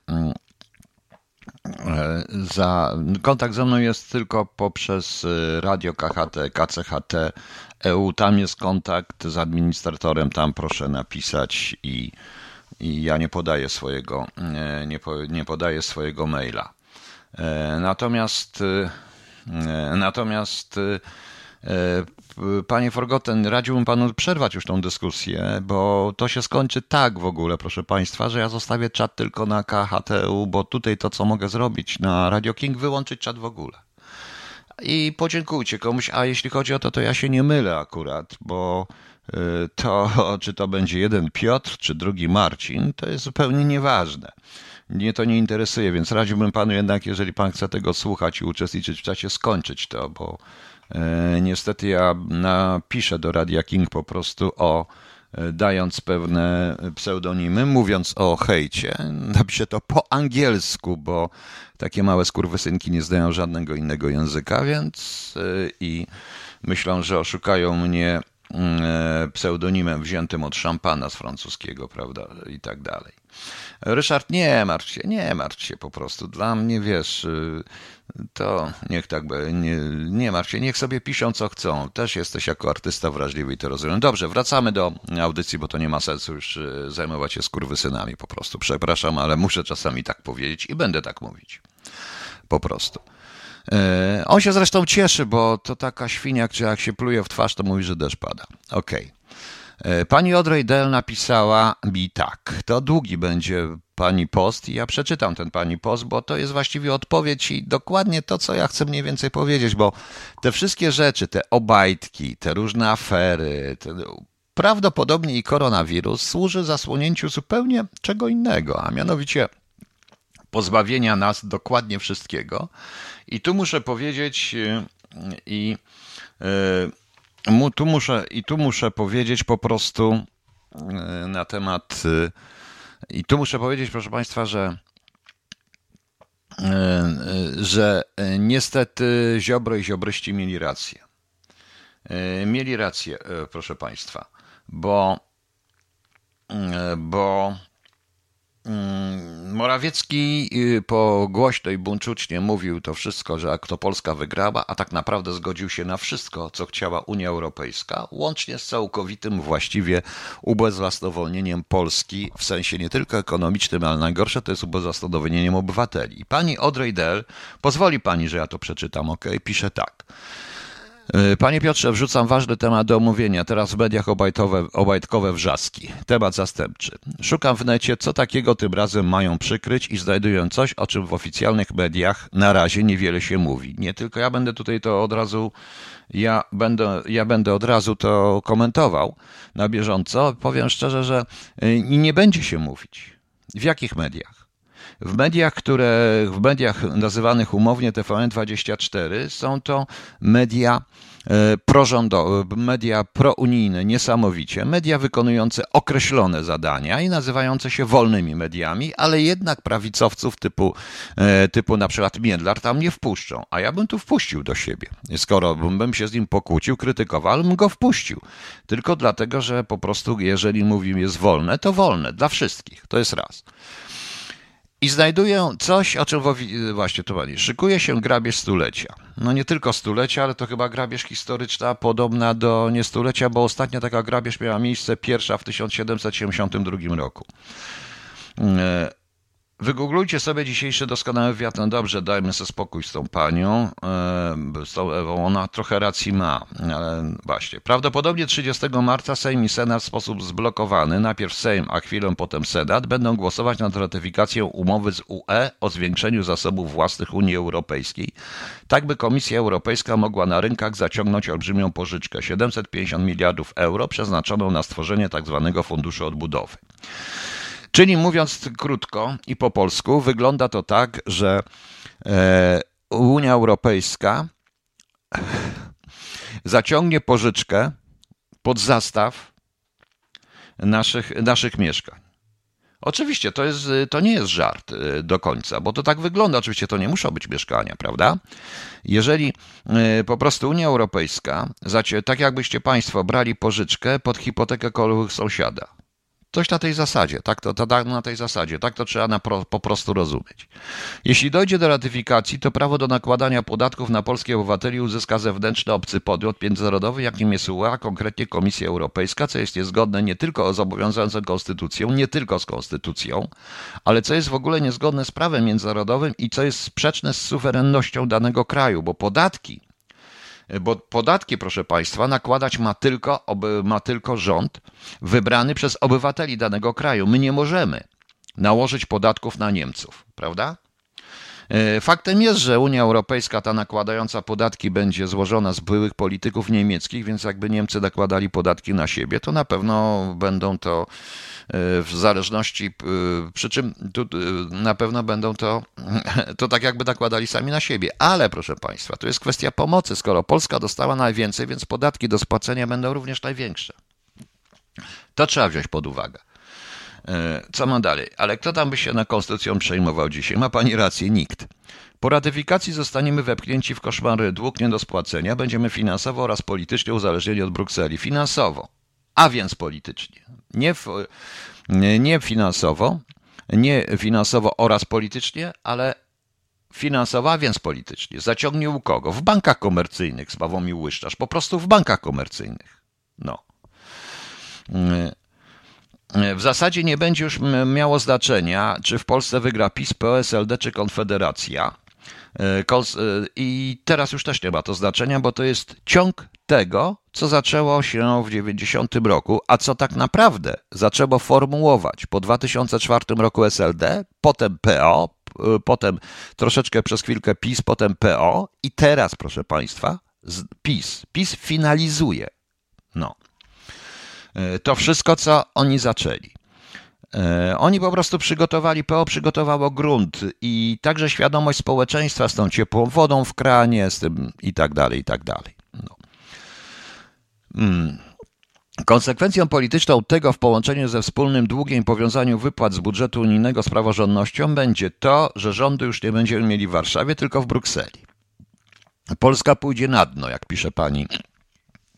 e, za, kontakt ze mną jest tylko poprzez radio K H T, K C H T E U, tam jest kontakt z administratorem, tam proszę napisać i, i ja nie podaję swojego, nie, po, nie podaję swojego maila. E, natomiast, e, natomiast Panie Forgotten, radziłbym panu przerwać już tą dyskusję, bo to się skończy tak w ogóle, proszę państwa, że ja zostawię czat tylko na K H T U, bo tutaj to, co mogę zrobić na Radio King, wyłączyć czat w ogóle. I podziękujcie komuś, a jeśli chodzi o to, to ja się nie mylę akurat, bo to, czy to będzie jeden Piotr, czy drugi Marcin, to jest zupełnie nieważne. Mnie to nie interesuje, więc radziłbym panu jednak, jeżeli pan chce tego słuchać i uczestniczyć w czasie, skończyć to, bo e, niestety ja napiszę do Radia King po prostu o, e, dając pewne pseudonimy, mówiąc o hejcie, napiszę to po angielsku, bo takie małe skurwysynki nie znają żadnego innego języka, więc e, i myślą, że oszukają mnie e, pseudonimem wziętym od szampana z francuskiego, prawda, i tak dalej. Ryszard, nie martw się, nie martw się po prostu. Dla mnie, wiesz, to niech tak będzie, nie, nie martw się, niech sobie piszą co chcą. Też jesteś jako artysta wrażliwy i to rozumiem. Dobrze, wracamy do audycji, bo to nie ma sensu już zajmować się skurwysynami po prostu. Przepraszam, ale muszę czasami tak powiedzieć i będę tak mówić. Po prostu. On się zresztą cieszy, bo to taka świnia, która jak się pluje w twarz, to mówi, że deszcz pada. Okej. Okay. Pani Audrey Dell napisała mi tak, to długi będzie pani post i ja przeczytam ten pani post, bo to jest właściwie odpowiedź i dokładnie to, co ja chcę mniej więcej powiedzieć, bo te wszystkie rzeczy, te obajtki, te różne afery, te, prawdopodobnie i koronawirus służy zasłonięciu zupełnie czego innego, a mianowicie pozbawienia nas dokładnie wszystkiego. I tu muszę powiedzieć i... Yy, Tu muszę, I tu muszę powiedzieć po prostu na temat, i tu muszę powiedzieć, proszę Państwa, że, że niestety Ziobro i ziobryści mieli rację. Mieli rację, proszę Państwa, bo, bo Morawiecki po głośnej buńczucznie mówił to wszystko, że jak to Polska wygrała, a tak naprawdę zgodził się na wszystko, co chciała Unia Europejska, łącznie z całkowitym właściwie ubezwłasnowolnieniem Polski w sensie nie tylko ekonomicznym, ale najgorsze to jest ubezwłasnowolnieniem obywateli. Pani Audrey Dell, pozwoli Pani, że ja to przeczytam, ok? Pisze tak. Panie Piotrze, wrzucam ważny temat do omówienia. Teraz w mediach obajtowe, obajtkowe wrzaski. Temat zastępczy. Szukam w necie, co takiego tym razem mają przykryć i znajduję coś, o czym w oficjalnych mediach na razie niewiele się mówi. Nie tylko ja będę tutaj to od razu, ja będę, ja będę od razu to komentował na bieżąco. Powiem szczerze, że nie będzie się mówić. W jakich mediach? W mediach, które w mediach nazywanych umownie T V N dwadzieścia cztery są to media prorządowe, media prounijne niesamowicie, media wykonujące określone zadania i nazywające się wolnymi mediami, ale jednak prawicowców typu, typu na przykład Miedlar tam nie wpuszczą, a ja bym tu wpuścił do siebie. Skoro bym się z nim pokłócił, krytykował, ale bym go wpuścił. Tylko dlatego, że po prostu jeżeli mówimy jest wolne, to wolne dla wszystkich. To jest raz. I znajduję coś, o czym właśnie to pani. Szykuje się grabież stulecia. No nie tylko stulecia, ale to chyba grabież historyczna podobna do nie stulecia, bo ostatnia taka grabież miała miejsce pierwsza w tysiąc siedemset siedemdziesiątym drugim roku. Wygooglujcie sobie dzisiejszy doskonały wywiad. No dobrze, dajmy sobie spokój z tą panią, z tą Ewą, ona trochę racji ma, ale właśnie. Prawdopodobnie trzydziestego marca Sejm i Senat w sposób zblokowany, najpierw Sejm, a chwilę potem Senat, będą głosować nad ratyfikacją umowy z U E o zwiększeniu zasobów własnych Unii Europejskiej, tak by Komisja Europejska mogła na rynkach zaciągnąć olbrzymią pożyczkę, siedemset pięćdziesiąt miliardów euro przeznaczoną na stworzenie tzw. Funduszu Odbudowy. Czyli mówiąc krótko i po polsku, wygląda to tak, że Unia Europejska zaciągnie pożyczkę pod zastaw naszych, naszych mieszkań. Oczywiście to, jest, to nie jest żart do końca, bo to tak wygląda. Oczywiście to nie muszą być mieszkania, prawda? Jeżeli po prostu Unia Europejska, tak jakbyście Państwo brali pożyczkę pod hipotekę kogoś sąsiada. Coś na tej zasadzie, tak to, to na tej zasadzie, tak to trzeba na pro, po prostu rozumieć. Jeśli dojdzie do ratyfikacji, to prawo do nakładania podatków na polskich obywateli uzyska zewnętrzny obcy podmiot międzynarodowy, jakim jest U E, a konkretnie Komisja Europejska, co jest niezgodne nie tylko z obowiązującą konstytucją, nie tylko z konstytucją, ale co jest w ogóle niezgodne z prawem międzynarodowym i co jest sprzeczne z suwerennością danego kraju, bo podatki Bo podatki, proszę Państwa, nakładać ma tylko, ma tylko rząd wybrany przez obywateli danego kraju. My nie możemy nałożyć podatków na Niemców, prawda? Faktem jest, że Unia Europejska, ta nakładająca podatki, będzie złożona z byłych polityków niemieckich, więc jakby Niemcy nakładali podatki na siebie, to na pewno będą to w zależności, przy czym tu na pewno będą to, to tak jakby nakładali sami na siebie. Ale proszę Państwa, to jest kwestia pomocy. Skoro Polska dostała najwięcej, więc podatki do spłacenia będą również największe. To trzeba wziąć pod uwagę. Co ma dalej? Ale kto tam by się na konstytucją przejmował dzisiaj? Ma pani rację, nikt. Po ratyfikacji zostaniemy wepchnięci w koszmary dług nie do spłacenia, będziemy finansowo oraz politycznie uzależnieni od Brukseli. Finansowo, a więc politycznie. Nie, w, nie finansowo, nie finansowo oraz politycznie, ale finansowo, a więc politycznie. Zaciągnie u kogo? W bankach komercyjnych, Sławomir Łyszczarz, po prostu w bankach komercyjnych. No. W zasadzie nie będzie już miało znaczenia, czy w Polsce wygra PiS, P O, S L D czy Konfederacja. I teraz już też nie ma to znaczenia, bo to jest ciąg tego, co zaczęło się w dziewięćdziesiątym roku, a co tak naprawdę zaczęło formułować po dwa tysiące czwartym roku S L D, potem P O, potem troszeczkę przez chwilkę PiS, potem P O i teraz, proszę Państwa, PiS. PiS finalizuje. No. To wszystko, co oni zaczęli. Oni po prostu przygotowali, P O przygotowało grunt i także świadomość społeczeństwa z tą ciepłą wodą w kranie, z tym i tak dalej, i tak dalej. No. Hmm. Konsekwencją polityczną tego w połączeniu ze wspólnym długiem i powiązaniu wypłat z budżetu unijnego z praworządnością będzie to, że rządu już nie będziemy mieli w Warszawie, tylko w Brukseli. Polska pójdzie na dno, jak pisze pani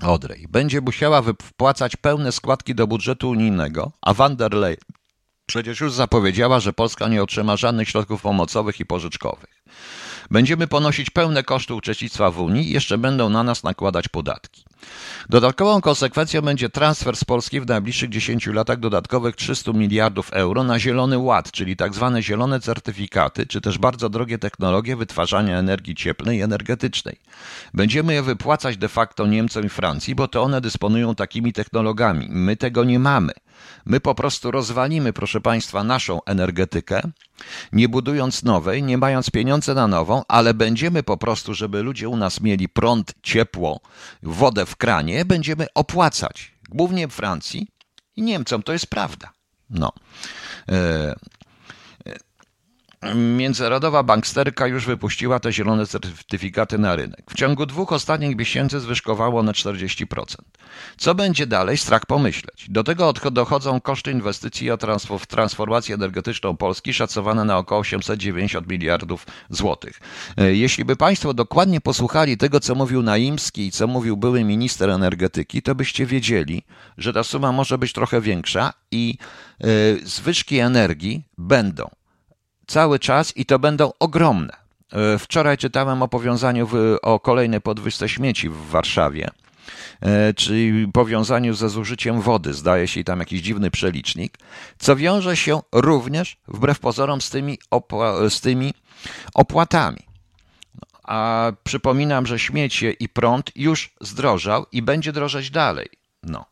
Odrej będzie musiała wypłacać pełne składki do budżetu unijnego, a van der Leyen przecież już zapowiedziała, że Polska nie otrzyma żadnych środków pomocowych i pożyczkowych. Będziemy ponosić pełne koszty uczestnictwa w Unii i jeszcze będą na nas nakładać podatki. Dodatkową konsekwencją będzie transfer z Polski w najbliższych dziesięciu latach dodatkowych trzysta miliardów euro na Zielony Ład, czyli tak zwane zielone certyfikaty, czy też bardzo drogie technologie wytwarzania energii cieplnej i energetycznej. Będziemy je wypłacać de facto Niemcom i Francji, bo to one dysponują takimi technologiami. My tego nie mamy. My po prostu rozwalimy, proszę Państwa, naszą energetykę, nie budując nowej, nie mając pieniędzy na nową, ale będziemy po prostu, żeby ludzie u nas mieli prąd, ciepło, wodę w kranie, będziemy opłacać, głównie w Francji i Niemcom, to jest prawda. No. E Międzynarodowa banksterka już wypuściła te zielone certyfikaty na rynek. W ciągu dwóch ostatnich miesięcy zwyżkowało one czterdzieści procent. Co będzie dalej? Strach pomyśleć. Do tego dochodzą koszty inwestycji w transformację energetyczną Polski szacowane na około osiemset dziewięćdziesiąt miliardów złotych. Jeśli by Państwo dokładnie posłuchali tego, co mówił Naimski i co mówił były minister energetyki, to byście wiedzieli, że ta suma może być trochę większa i zwyżki energii będą cały czas i to będą ogromne. Wczoraj czytałem o powiązaniu w, o kolejnej podwyżce śmieci w Warszawie, czyli powiązaniu ze zużyciem wody, zdaje się, i tam jakiś dziwny przelicznik, co wiąże się również, wbrew pozorom, z tymi, opła- z tymi opłatami. A przypominam, że śmiecie i prąd już zdrożał i będzie drożeć dalej. No.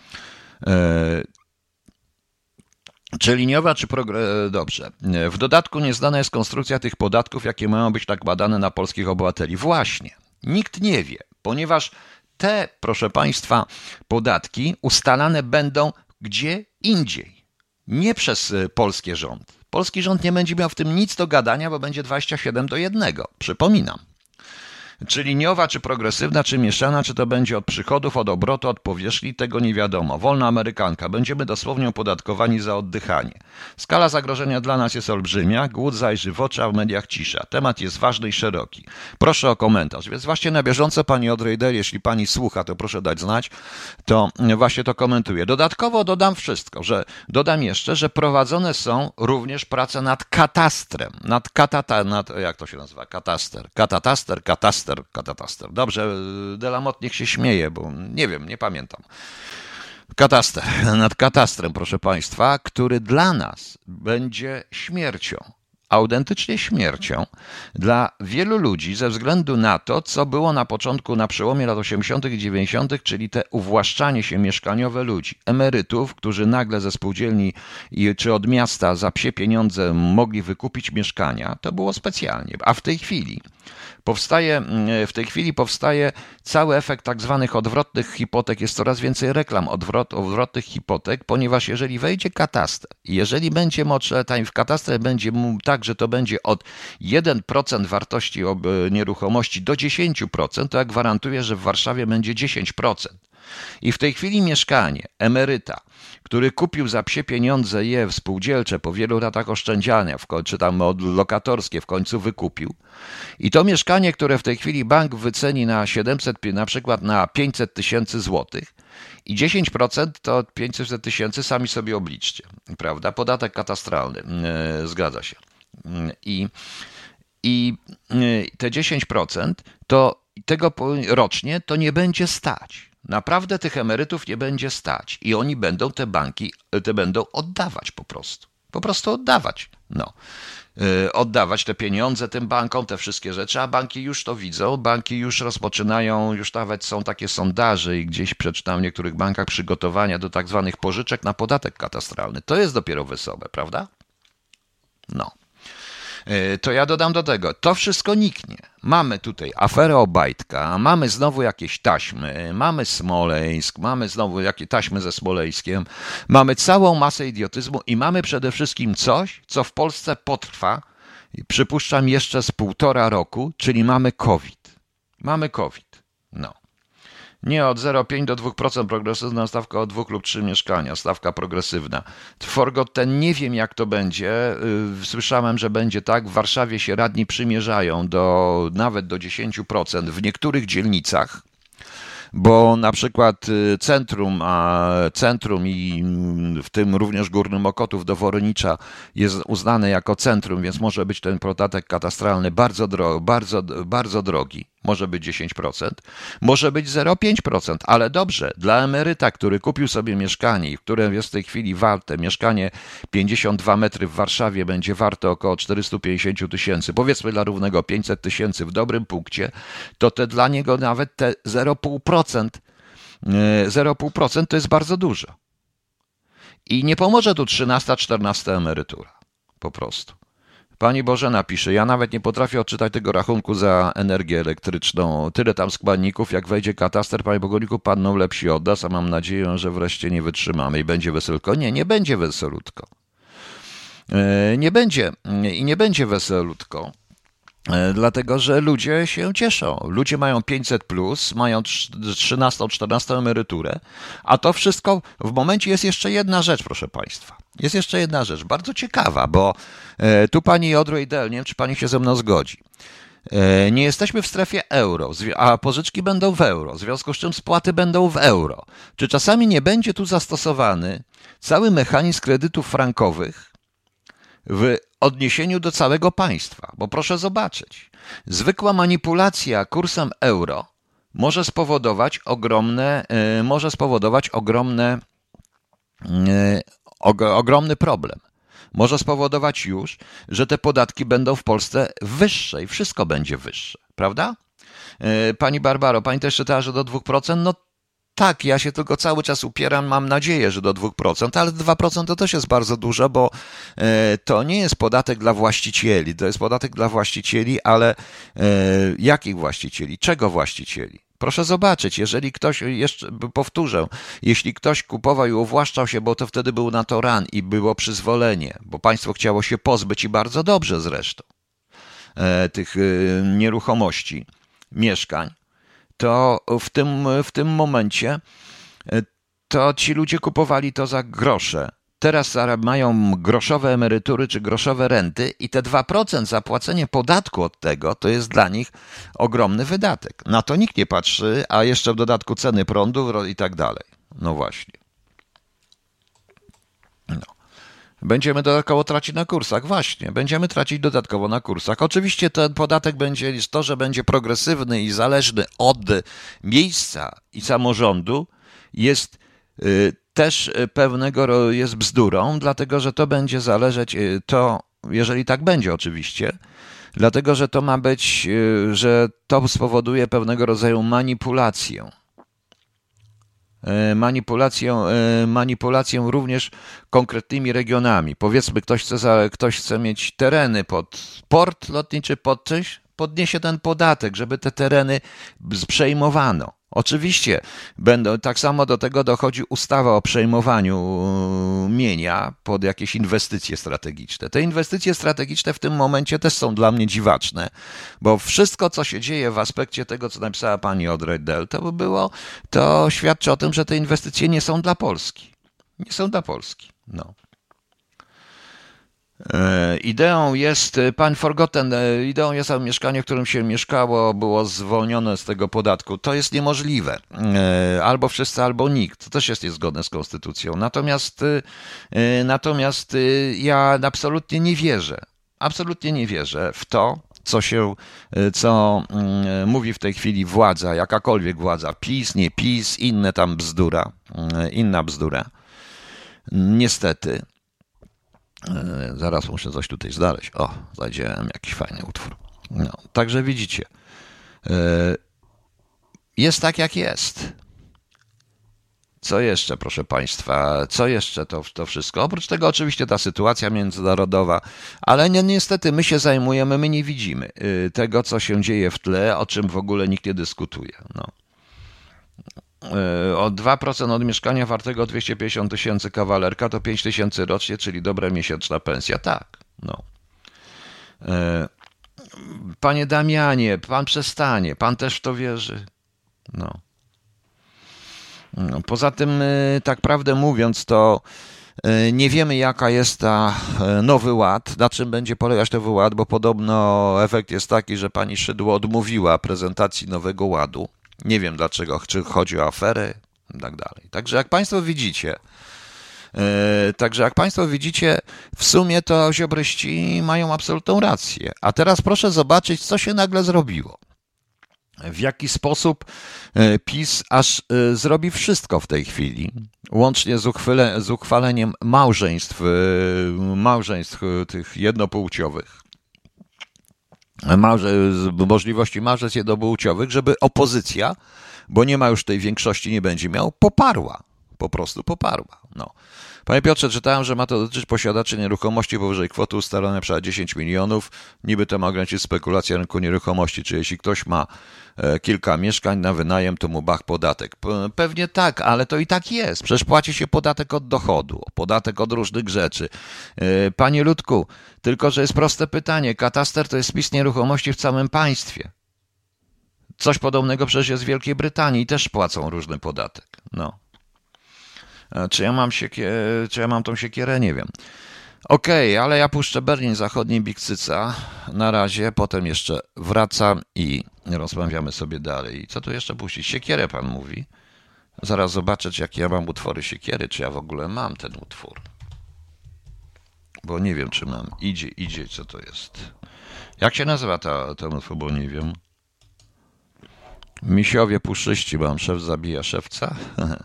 Czy liniowa, czy progre... Dobrze. W dodatku nieznana jest konstrukcja tych podatków, jakie mają być nakładane na polskich obywateli. Właśnie. Nikt nie wie, ponieważ te, proszę Państwa, podatki ustalane będą gdzie indziej. Nie przez polski rząd. Polski rząd nie będzie miał w tym nic do gadania, bo będzie dwadzieścia siedem do jednego. Przypominam. Czy liniowa, czy progresywna, czy mieszana, czy to będzie od przychodów, od obrotu, od powierzchni, tego nie wiadomo. Wolna amerykanka. Będziemy dosłownie opodatkowani za oddychanie. Skala zagrożenia dla nas jest olbrzymia. Głód zajrzy w oczy, a w mediach cisza. Temat jest ważny i szeroki. Proszę o komentarz. Więc właśnie na bieżąco Pani Odrejder, jeśli Pani słucha, to proszę dać znać, to właśnie to komentuję. Dodatkowo dodam wszystko, że dodam jeszcze, że prowadzone są również prace nad katastrem. Nad katata, nad, jak to się nazywa? Kataster. Katataster, kataster. Katataster. Dobrze, Delamot niech się śmieje, bo nie wiem, nie pamiętam. Kataster. Nad katastrem, proszę Państwa, który dla nas będzie śmiercią. Autentycznie śmiercią dla wielu ludzi ze względu na to, co było na początku, na przełomie lat osiemdziesiątych i dziewięćdziesiątych, czyli te uwłaszczanie się mieszkaniowe ludzi, emerytów, którzy nagle ze spółdzielni czy od miasta za psie pieniądze mogli wykupić mieszkania. To było specjalnie, a w tej chwili Powstaje, w tej chwili powstaje cały efekt tak zwanych odwrotnych hipotek. Jest coraz więcej reklam odwrot, odwrotnych hipotek, ponieważ jeżeli wejdzie kataster i jeżeli będzie mocze, w katastrze będzie tak, że to będzie od jeden procent wartości nieruchomości do dziesięć procent, to ja gwarantuję, że w Warszawie będzie dziesięć procent. I w tej chwili mieszkanie emeryta, który kupił za psie pieniądze je w spółdzielcze po wielu latach oszczędzania, w końcu, czy tam lokatorskie w końcu wykupił. I to mieszkanie, które w tej chwili bank wyceni na siedemset, na przykład na pięćset tysięcy złotych i dziesięć procent to pięćset tysięcy, sami sobie obliczcie, prawda? Podatek katastralny, yy, zgadza się. Yy, I, i yy, te dziesięć procent to tego rocznie to nie będzie stać. Naprawdę tych emerytów nie będzie stać i oni będą te banki, te będą oddawać po prostu. Po prostu oddawać. No. Yy, oddawać te pieniądze tym bankom, te wszystkie rzeczy, a banki już to widzą, banki już rozpoczynają, już nawet są takie sondaże i gdzieś przeczytałem w niektórych bankach przygotowania do tak zwanych pożyczek na podatek katastralny. To jest dopiero wesołe, prawda? No. To ja dodam do tego, to wszystko niknie. Mamy tutaj aferę Obajtka, mamy znowu jakieś taśmy, mamy Smoleńsk, mamy znowu jakieś taśmy ze Smoleńskiem, mamy całą masę idiotyzmu i mamy przede wszystkim coś, co w Polsce potrwa, przypuszczam jeszcze z półtora roku, czyli mamy COVID. Mamy COVID, no. Nie od zero przecinek pięć do dwóch procent progresywna stawka od dwóch lub trzy mieszkania, stawka progresywna. Forgotten, nie wiem jak to będzie. Słyszałem, że będzie tak. W Warszawie się radni przymierzają do nawet do dziesięć procent w niektórych dzielnicach. bo na przykład centrum, a centrum i w tym również Górny Mokotów do Woronicza jest uznane jako centrum, więc może być ten podatek katastralny bardzo, dro, bardzo, bardzo drogi. Może być dziesięć procent, może być zero przecinek pięć procent, ale dobrze, dla emeryta, który kupił sobie mieszkanie i które jest w tej chwili warte, mieszkanie pięćdziesiąt dwa metry w Warszawie będzie warte około czterysta pięćdziesiąt tysięcy, powiedzmy dla równego pięćset tysięcy w dobrym punkcie, to te dla niego nawet te zero przecinek pięć procent, zero przecinek pięć procent to jest bardzo dużo. I nie pomoże tu trzynasta, czternasta emerytura, po prostu. Pani Bożena pisze, ja nawet nie potrafię odczytać tego rachunku za energię elektryczną. Tyle tam składników, jak wejdzie kataster, panie Bogoniku, padną lepsi od nas, a mam nadzieję, że wreszcie nie wytrzymamy i będzie weselutko. Nie, nie będzie weselutko. Nie będzie i nie będzie weselutko. Dlatego, że ludzie się cieszą. Ludzie mają pięćset plus, mają trzynastą, czternastą emeryturę, a to wszystko w momencie jest jeszcze jedna rzecz, proszę Państwa. Jest jeszcze jedna rzecz, bardzo ciekawa, bo tu pani Odrojdel, nie wiem, czy pani się ze mną zgodzi. Nie jesteśmy w strefie euro, a pożyczki będą w euro, w związku z czym spłaty będą w euro. Czy czasami nie będzie tu zastosowany cały mechanizm kredytów frankowych w odniesieniu do całego państwa? Bo proszę zobaczyć, zwykła manipulacja kursem euro może spowodować ogromne, może spowodować ogromne, ogromny problem. Może spowodować już, że te podatki będą w Polsce wyższe i wszystko będzie wyższe, prawda? Pani Barbaro, pani też czytała, że do dwóch procent? No tak, ja się tylko cały czas upieram, mam nadzieję, że do dwóch procent, ale dwa procent to też jest bardzo dużo, bo to nie jest podatek dla właścicieli, to jest podatek dla właścicieli, ale jakich właścicieli? Czego właścicieli? Proszę zobaczyć, jeżeli ktoś, jeszcze powtórzę, jeśli ktoś kupował i uwłaszczał się, bo to wtedy był na to ran i było przyzwolenie, bo państwo chciało się pozbyć i bardzo dobrze zresztą tych nieruchomości, mieszkań, to w tym, w tym momencie to ci ludzie kupowali to za grosze. Teraz mają groszowe emerytury czy groszowe renty i te dwa procent zapłacenie podatku od tego to jest dla nich ogromny wydatek. Na to nikt nie patrzy, a jeszcze w dodatku ceny prądu i tak dalej. No właśnie. No. Będziemy dodatkowo tracić na kursach. Właśnie, będziemy tracić dodatkowo na kursach. Oczywiście ten podatek będzie, to, że będzie progresywny i zależny od miejsca i samorządu jest y, też pewnego jest bzdurą, dlatego że to będzie zależeć, to jeżeli tak będzie oczywiście, dlatego że to ma być, że to spowoduje pewnego rodzaju manipulację. Manipulację, manipulację również konkretnymi regionami. Powiedzmy, ktoś chce, ktoś chce mieć tereny pod port lotniczy, pod coś, podniesie ten podatek, żeby te tereny przejmowano. Oczywiście będą, tak samo do tego dochodzi ustawa o przejmowaniu mienia pod jakieś inwestycje strategiczne. Te inwestycje strategiczne w tym momencie też są dla mnie dziwaczne, bo wszystko, co się dzieje w aspekcie tego, co napisała pani Odrojdel, to by było, to świadczy o tym, że te inwestycje nie są dla Polski. Nie są dla Polski. No. Ideą jest, pan Forgotten, ideą jest, aby mieszkanie, w którym się mieszkało, było zwolnione z tego podatku. To jest niemożliwe. Albo wszyscy, albo nikt. To też jest niezgodne z konstytucją. Natomiast, natomiast ja absolutnie nie wierzę, absolutnie nie wierzę w to, co się, co mówi w tej chwili władza, jakakolwiek władza, PiS, nie PiS, inne tam bzdura, inna bzdura. Niestety. Zaraz muszę coś tutaj znaleźć. O, znajdziemy jakiś fajny utwór. No, także widzicie, jest tak jak jest. Co jeszcze, proszę Państwa, co jeszcze to, to wszystko? Oprócz tego oczywiście ta sytuacja międzynarodowa, ale ni- niestety my się zajmujemy, my nie widzimy tego, co się dzieje w tle, o czym w ogóle nikt nie dyskutuje. No. O dwa procent od mieszkania wartego dwieście pięćdziesiąt tysięcy kawalerka to pięć tysięcy rocznie, czyli dobra miesięczna pensja. Tak, no. Panie Damianie, pan przestanie, pan też w to wierzy. No. Poza tym, tak prawdę mówiąc, to nie wiemy, jaka jest ta Nowy Ład, na czym będzie polegać Nowy Ład, bo podobno efekt jest taki, że pani Szydło odmówiła prezentacji Nowego Ładu. Nie wiem dlaczego, czy chodzi o afery i tak dalej. Także jak Państwo widzicie, Yy, także jak Państwo widzicie, w sumie to ziobryści mają absolutną rację. A teraz proszę zobaczyć, co się nagle zrobiło. W jaki sposób PiS aż zrobi wszystko w tej chwili, łącznie z, uchwale, z uchwaleniem małżeństw, małżeństw tych jednopłciowych, małże, możliwości małżeństw jednopłciowych, żeby opozycja, bo nie ma już tej większości, nie będzie miał, poparła. Po prostu poparła. No. Panie Piotrze, czytałem, że ma to dotyczyć posiadaczy nieruchomości powyżej kwoty ustalonej na przykład dziesięć milionów. Niby to ma ograniczyć spekulację rynku nieruchomości. Czy jeśli ktoś ma kilka mieszkań na wynajem, to mu bach podatek? Pewnie tak, ale to i tak jest. Przecież płaci się podatek od dochodu, podatek od różnych rzeczy. Panie Ludku, tylko że jest proste pytanie. Kataster to jest spis nieruchomości w całym państwie. Coś podobnego przecież jest w Wielkiej Brytanii i też płacą różny podatek. No. Czy ja mam siekier... czy ja mam tą siekierę? Nie wiem. Okej, okay, ale ja puszczę Berlin Zachodni, Big Cyca na razie, potem jeszcze wracam i rozmawiamy sobie dalej. Co tu jeszcze puścić? Siekierę pan mówi. Zaraz zobaczę, czy jakie ja mam utwory siekiery, czy ja w ogóle mam ten utwór. Bo nie wiem, czy mam. Idzie, idzie, co to jest. Jak się nazywa ta, ten utwór, bo nie wiem. Misiowie puszyści, bo mam szef zabija szewca.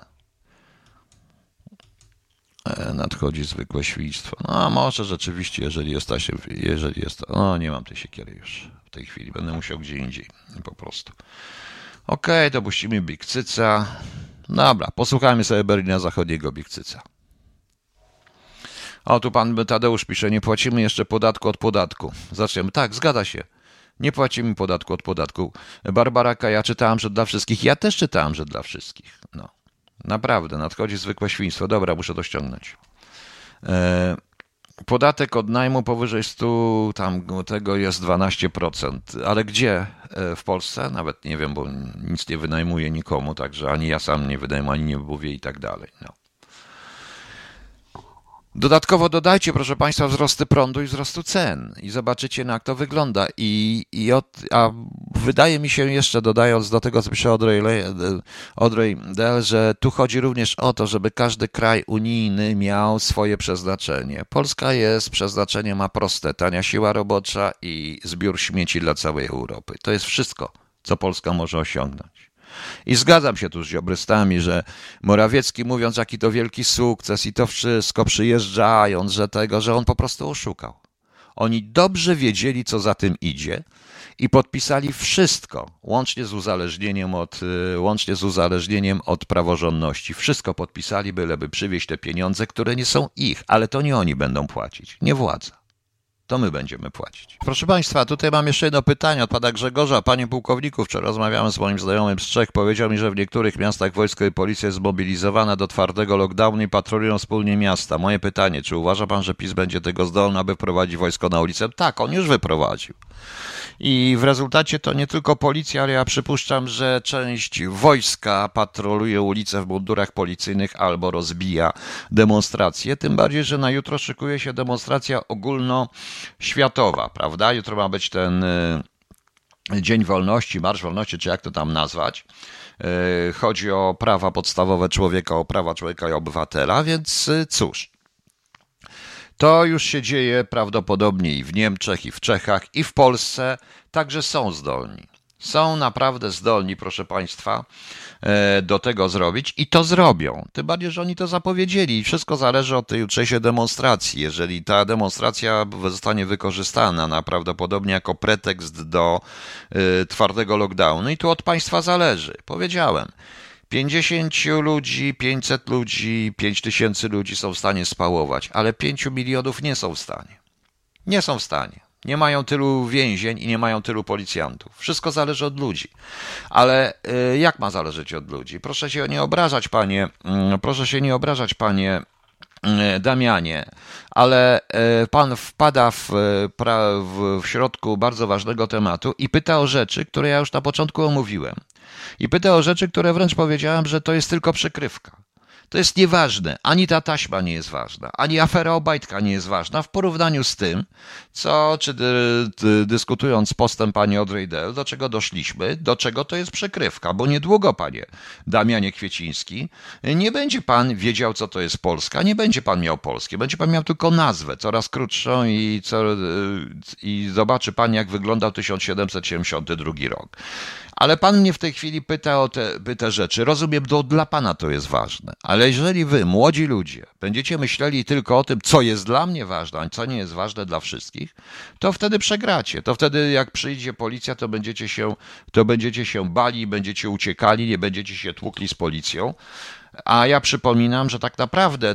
Nadchodzi zwykłe świństwo. No może rzeczywiście, jeżeli jest, jeżeli jest, no nie mam tej siekiery już w tej chwili, będę musiał gdzie indziej po prostu. Okej, okay, to puścimy Big Cyca. Dobra, posłuchajmy sobie Berlina Zachodniego, Big Cyca. O, tu pan Tadeusz pisze, nie płacimy jeszcze podatku od podatku. Zaczniemy. Tak, zgadza się. Nie płacimy podatku od podatku. Barbara, ja czytałam, że dla wszystkich. Ja też czytałam, że dla wszystkich. No. Naprawdę, nadchodzi zwykłe świństwo. Dobra, muszę to ściągnąć. E, podatek od najmu powyżej stu, tam tego jest dwanaście procent. Ale gdzie? E, w Polsce? Nawet nie wiem, bo nic nie wynajmuję nikomu, także ani ja sam nie wynajmuję, ani nie mówię i tak dalej. No. Dodatkowo dodajcie, proszę Państwa, wzrosty prądu i wzrostu cen i zobaczycie, jak to wygląda. I, i od, a wydaje mi się jeszcze, dodając do tego, co pisze Audrey, Audrey Del, że tu chodzi również o to, żeby każdy kraj unijny miał swoje przeznaczenie. Polska jest, przeznaczenie ma proste, tania siła robocza i zbiór śmieci dla całej Europy. To jest wszystko, co Polska może osiągnąć. I zgadzam się tu z ziobrystami, że Morawiecki, mówiąc jaki to wielki sukces i to wszystko, przyjeżdżając, że tego, że on po prostu oszukał. Oni dobrze wiedzieli, co za tym idzie i podpisali wszystko, łącznie z uzależnieniem od, łącznie z uzależnieniem od praworządności. Wszystko podpisali, byleby przywieźć te pieniądze, które nie są ich, ale to nie oni będą płacić, nie władza. To my będziemy płacić. Proszę Państwa, tutaj mam jeszcze jedno pytanie od pana Grzegorza. Panie pułkowniku, wczoraj rozmawiałem z moim znajomym z Czech. Powiedział mi, że w niektórych miastach wojsko i policja jest zmobilizowana do twardego lockdownu i patrolują wspólnie miasta. Moje pytanie, czy uważa pan, że PiS będzie tego zdolny, aby wprowadzić wojsko na ulicę? Tak, on już wyprowadził. I w rezultacie to nie tylko policja, ale ja przypuszczam, że część wojska patroluje ulice w mundurach policyjnych albo rozbija demonstracje. Tym bardziej, że na jutro szykuje się demonstracja ogólnoświatowa, prawda? Jutro ma być ten Dzień Wolności, Marsz Wolności, czy jak to tam nazwać. Chodzi o prawa podstawowe człowieka, o prawa człowieka i obywatela, więc cóż. To już się dzieje prawdopodobnie i w Niemczech, i w Czechach, i w Polsce, także są zdolni. Są naprawdę zdolni, proszę Państwa, do tego zrobić i to zrobią. Tym bardziej, że oni to zapowiedzieli. Wszystko zależy od tej jutrzejszej demonstracji. Jeżeli ta demonstracja zostanie wykorzystana na prawdopodobnie jako pretekst do y, twardego lockdownu i tu od Państwa zależy. Powiedziałem. pięćdziesięciu ludzi, pięćset ludzi, pięć tysięcy ludzi są w stanie spałować, ale pięciu milionów nie są w stanie. Nie są w stanie. Nie mają tylu więzień i nie mają tylu policjantów. Wszystko zależy od ludzi. Ale y, jak ma zależeć od ludzi? Proszę się nie obrażać, panie, y, proszę się nie obrażać, panie y, Damianie, ale y, pan wpada w, pra, w, w środku bardzo ważnego tematu i pyta o rzeczy, które ja już na początku omówiłem. I pyta o rzeczy, które wręcz powiedziałem, że to jest tylko przykrywka. To jest nieważne. Ani ta taśma nie jest ważna, ani afera Obajtka nie jest ważna w porównaniu z tym, co, czy dy, dy, dyskutując z postem pani Audrey Del, do czego doszliśmy, do czego to jest przykrywka, bo niedługo, panie Damianie Kwieciński, nie będzie pan wiedział, co to jest Polska, nie będzie pan miał Polski, będzie pan miał tylko nazwę, coraz krótszą i, co, i zobaczy pan, jak wyglądał tysiąc siedemset siedemdziesiąty drugi rok. Ale pan mnie w tej chwili pyta o te, by te rzeczy. Rozumiem, to dla pana to jest ważne. Ale jeżeli wy, młodzi ludzie, będziecie myśleli tylko o tym, co jest dla mnie ważne, a co nie jest ważne dla wszystkich, to wtedy przegracie. To wtedy, jak przyjdzie policja, to będziecie się, to będziecie się bali, będziecie uciekali, nie będziecie się tłukli z policją. A ja przypominam, że tak naprawdę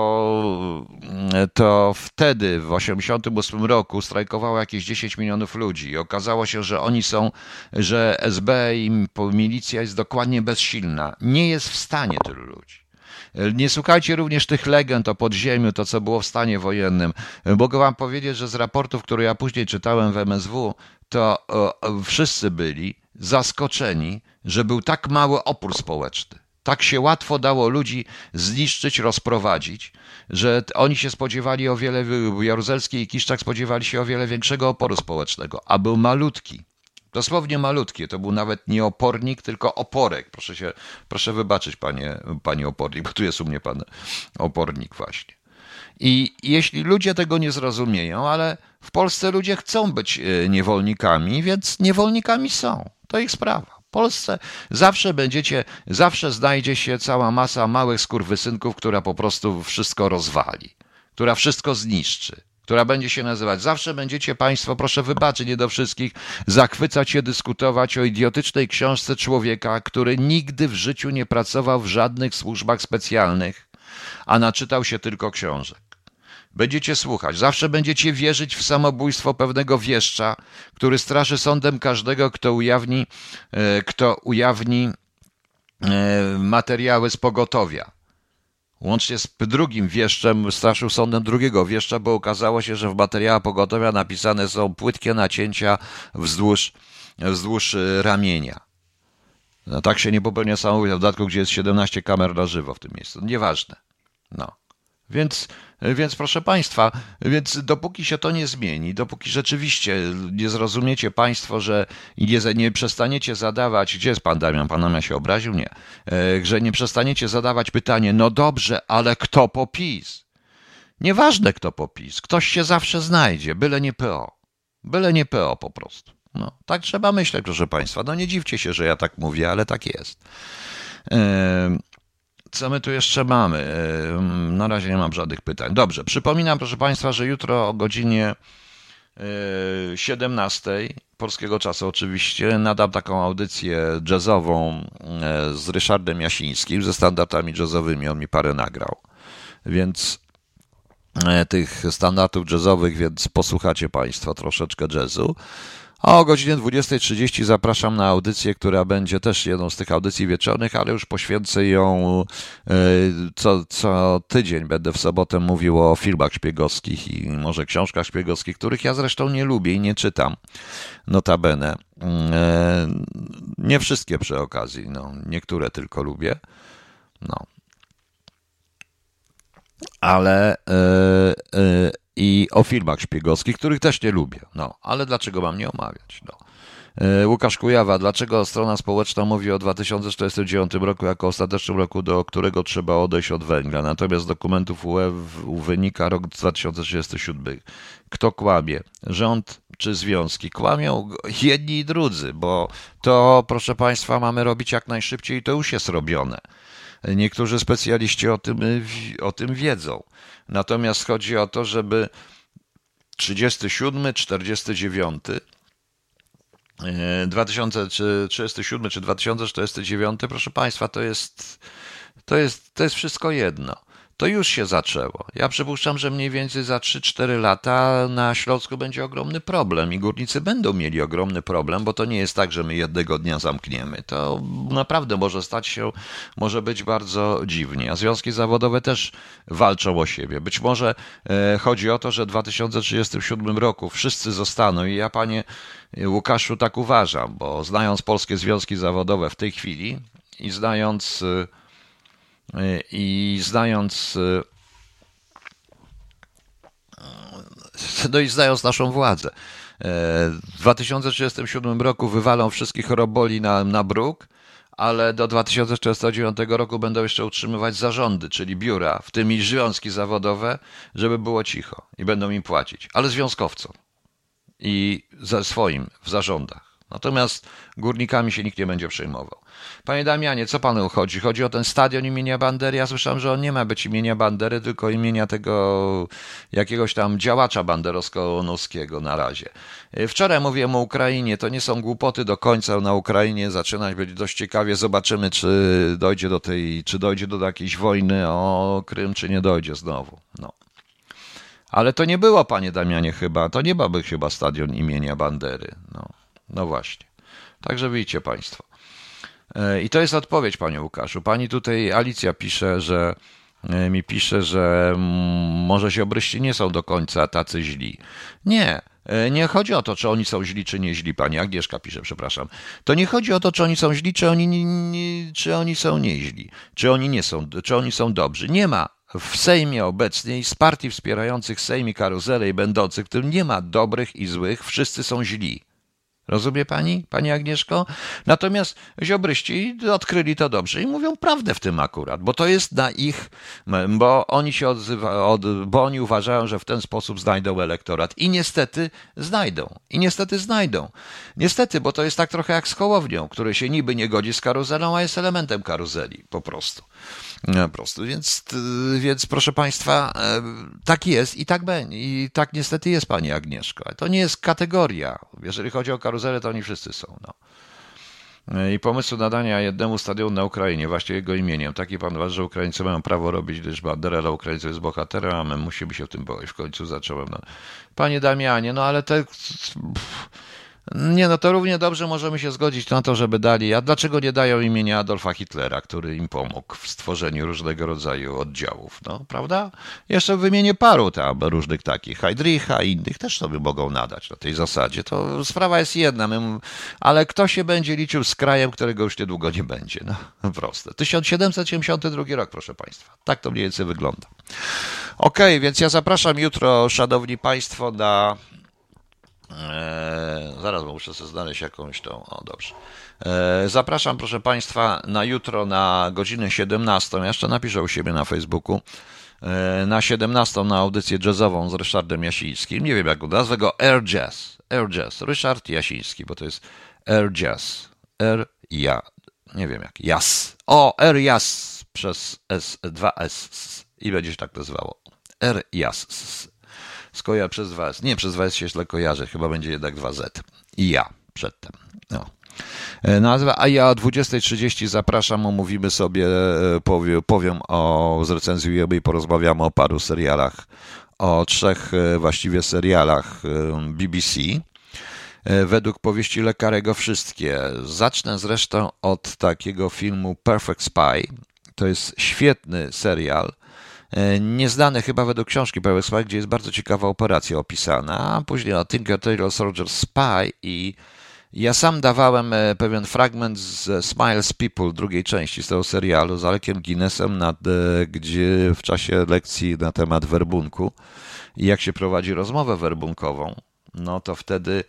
to, to wtedy w osiemdziesiątym ósmym roku strajkowało jakieś dziesięć milionów ludzi i okazało się, że oni są, że S B i milicja jest dokładnie bezsilna. Nie jest w stanie tylu ludzi. Nie słuchajcie również tych legend o podziemiu, to co było w stanie wojennym. Mogę wam powiedzieć, że z raportów, które ja później czytałem w M S W, to o, wszyscy byli zaskoczeni, że był tak mały opór społeczny. Tak się łatwo dało ludzi zniszczyć, rozprowadzić, że oni się spodziewali o wiele, Jaruzelski i Kiszczak spodziewali się o wiele większego oporu społecznego, a był malutki. Dosłownie malutki. To był nawet nie opornik, tylko oporek. Proszę się, proszę wybaczyć, panie, panie opornik, bo tu jest u mnie pan opornik właśnie. I jeśli ludzie tego nie zrozumieją, ale w Polsce ludzie chcą być niewolnikami, więc niewolnikami są. To ich sprawa. W Polsce zawsze będziecie, zawsze znajdzie się cała masa małych skurwysynków, która po prostu wszystko rozwali, która wszystko zniszczy, która będzie się nazywać. Zawsze będziecie państwo, proszę wybaczyć, nie do wszystkich, zachwycać się, dyskutować o idiotycznej książce człowieka, który nigdy w życiu nie pracował w żadnych służbach specjalnych, a naczytał się tylko książek. Będziecie słuchać, zawsze będziecie wierzyć w samobójstwo pewnego wieszcza, który straszy sądem każdego, kto ujawni, kto ujawni materiały z pogotowia. Łącznie z drugim wieszczem straszył sądem drugiego wieszcza, bo okazało się, że w materiałach pogotowia napisane są płytkie nacięcia wzdłuż, wzdłuż ramienia. No, tak się nie popełnia samobójstwa, w dodatku, gdzie jest siedemnaście kamer na żywo w tym miejscu. Nieważne. No. Więc, więc proszę państwa, więc dopóki się to nie zmieni, dopóki rzeczywiście nie zrozumiecie państwo, że nie, nie przestaniecie zadawać, gdzie jest pan Damian, pan Damian się obraził? Nie. Że nie przestaniecie zadawać pytanie, no dobrze, ale kto po PiS? Nieważne kto po PiS, ktoś się zawsze znajdzie, byle nie P O. Byle nie P O po prostu. No, tak trzeba myśleć, proszę państwa. No nie dziwcie się, że ja tak mówię, ale tak jest. Yy... Co my tu jeszcze mamy? Na razie nie mam żadnych pytań. Dobrze, przypominam, proszę państwa, że jutro o godzinie siedemnastej, polskiego czasu oczywiście, nadam taką audycję jazzową z Ryszardem Jasińskim, ze standardami jazzowymi, on mi parę nagrał. Więc tych standardów jazzowych, więc posłuchacie państwo troszeczkę jazzu. A o godzinie dwudziestej trzydzieści zapraszam na audycję, która będzie też jedną z tych audycji wieczornych, ale już poświęcę ją co, co tydzień. Będę w sobotę mówił o filmach szpiegowskich i może książkach szpiegowskich, których ja zresztą nie lubię i nie czytam. Notabene. Nie wszystkie przy okazji, no, niektóre tylko lubię. No. Ale... Yy, yy, i o filmach szpiegowskich, których też nie lubię. No, ale dlaczego mam nie omawiać? No. Łukasz Kujawa, dlaczego strona społeczna mówi o dwa tysiące czterdziestym dziewiątym roku jako ostatecznym roku, do którego trzeba odejść od węgla, natomiast z dokumentów U E wynika rok dwa tysiące trzydziesty siódmy. Kto kłamie? Rząd czy związki? Kłamią jedni i drudzy, bo to, proszę państwa, mamy robić jak najszybciej i to już jest robione. Niektórzy specjaliści o tym, o tym wiedzą. Natomiast chodzi o to, żeby trzydziesty siódmy, czterdziesty dziewiąty, dwa tysiące trzydziesty siódmy czy dwa tysiące czterdziesty dziewiąty, proszę państwa, to jest, to jest, to jest wszystko jedno. To już się zaczęło. Ja przypuszczam, że mniej więcej za trzy cztery lata na Śląsku będzie ogromny problem i górnicy będą mieli ogromny problem, bo to nie jest tak, że my jednego dnia zamkniemy. To naprawdę może stać się, może być bardzo dziwnie. A związki zawodowe też walczą o siebie. Być może e, chodzi o to, że w dwa tysiące trzydziestym siódmym roku wszyscy zostaną i ja, panie Łukaszu, tak uważam, bo znając polskie związki zawodowe w tej chwili i znając... E, i znając no i znając naszą władzę. W dwa tysiące trzydziestym siódmym roku wywalą wszystkich roboli na, na bruk, ale do dwa tysiące trzydziestego dziewiątego roku będą jeszcze utrzymywać zarządy, czyli biura, w tym i związki zawodowe, żeby było cicho i będą im płacić, ale związkowcom i ze swoim w zarządach. Natomiast górnikami się nikt nie będzie przejmował. Panie Damianie, co panu chodzi? Chodzi o ten stadion imienia Bandery? Ja słyszałem, że on nie ma być imienia Bandery, tylko imienia tego jakiegoś tam działacza banderowsko-nowskiego na razie. Wczoraj mówiłem o Ukrainie, to nie są głupoty do końca na Ukrainie zaczynać, będzie dość ciekawie, zobaczymy, czy dojdzie do tej, czy dojdzie do jakiejś wojny o Krym, czy nie dojdzie znowu. No. Ale to nie było, panie Damianie, chyba, to nie byłby chyba stadion imienia Bandery. No, no właśnie. Także widzicie państwo. I to jest odpowiedź, panie Łukaszu. Pani tutaj, Alicja pisze, że mi pisze, że może siobryści nie są do końca tacy źli. Nie, nie chodzi o to, czy oni są źli, czy nie źli. Pani Agnieszka pisze, przepraszam. To nie chodzi o to, czy oni są źli, czy oni, nie, nie, czy oni są nieźli, czy oni nie są, czy oni są dobrzy. Nie ma w Sejmie obecnie i z partii wspierających Sejm i karuzelę i będących, w tym nie ma dobrych i złych, wszyscy są źli. Rozumie pani, pani Agnieszko? Natomiast ziobryści odkryli to dobrze i mówią prawdę w tym akurat, bo to jest na ich, bo oni się odzywa, od, bo oni uważają, że w ten sposób znajdą elektorat i niestety znajdą, i niestety znajdą. Niestety, bo to jest tak trochę jak z Hołownią, który się niby nie godzi z karuzelą, a jest elementem karuzeli, po prostu. Po prostu, więc, więc proszę państwa, tak jest i tak będzie, i tak niestety jest, pani Agnieszko. To nie jest kategoria, jeżeli chodzi o karuzelę, to oni wszyscy są, no. I pomysł nadania jednemu stadionu na Ukrainie, właśnie jego imieniem. Taki pan uważa, że Ukraińcy mają prawo robić, gdyż Bandera dla Ukraińców jest bohaterem, a my musimy się w tym boić. W końcu zacząłem. No. Panie Damianie, no ale te... Nie, no to równie dobrze możemy się zgodzić na to, żeby dali. A dlaczego nie dają imienia Adolfa Hitlera, który im pomógł w stworzeniu różnego rodzaju oddziałów, no, prawda? Jeszcze wymienię paru tam różnych takich, Heydricha i innych też sobie mogą nadać na tej zasadzie. To sprawa jest jedna, my, ale kto się będzie liczył z krajem, którego już niedługo nie będzie? No, proste. tysiąc siedemset siedemdziesiąty drugi rok, proszę państwa. Tak to mniej więcej wygląda. Okej, okay, więc ja zapraszam jutro, szanowni państwo, na... Eee, zaraz, bo muszę sobie znaleźć jakąś tą. O, dobrze. Eee, zapraszam, proszę państwa, na jutro na godzinę siedemnastą. Ja jeszcze napiszę u siebie na Facebooku. Eee, na siedemnastą na audycję jazzową z Ryszardem Jasińskim. Nie wiem, jak go nazwę go. Air Jazz. Air Jazz. Ryszard Jasiński, bo to jest Air Jazz. Air ja. Nie wiem jak. Jazz. O, Air Jazz przez S, dwa S. I będzie się tak nazywało. Air Jazz. Skoja przez dwa S. Nie, przez dwa S się źle kojarzy. Chyba będzie jednak dwa Z. I ja przedtem. No. Nazwa, a ja o dwudziestej trzydzieści zapraszam, omówimy sobie, powiem, powiem o, zrecenzujemy i porozmawiamy o paru serialach, o trzech właściwie serialach B B C. Według powieści Lekarego wszystkie. Zacznę zresztą od takiego filmu Perfect Spy. To jest świetny serial. Nieznany chyba według książki Perfect Spy, gdzie jest bardzo ciekawa operacja opisana, a później o Tinker Tailor Soldier Spy i ja sam dawałem pewien fragment z Smiles People, drugiej części z tego serialu z Alekiem Guinnessem, nad, gdzie w czasie lekcji na temat werbunku i jak się prowadzi rozmowę werbunkową, no to wtedy